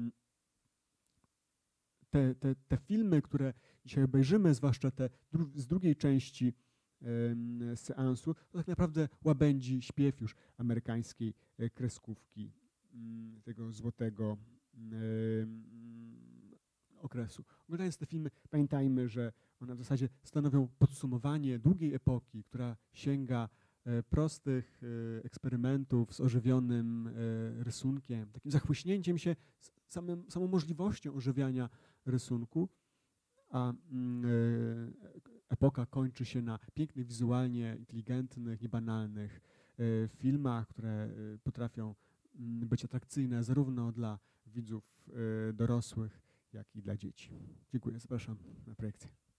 Te filmy, które dzisiaj obejrzymy, zwłaszcza te z drugiej części seansu, to tak naprawdę łabędzi śpiew już amerykańskiej kreskówki tego złotego okresu. Oglądając te filmy, pamiętajmy, że one w zasadzie stanowią podsumowanie długiej epoki, która sięga prostych eksperymentów z ożywionym rysunkiem, takim zachłyśnięciem się samą możliwością ożywiania rysunku, a epoka kończy się na pięknych, wizualnie inteligentnych, niebanalnych filmach, które potrafią być atrakcyjne zarówno dla widzów dorosłych, jak i dla dzieci. Dziękuję, zapraszam na projekcję.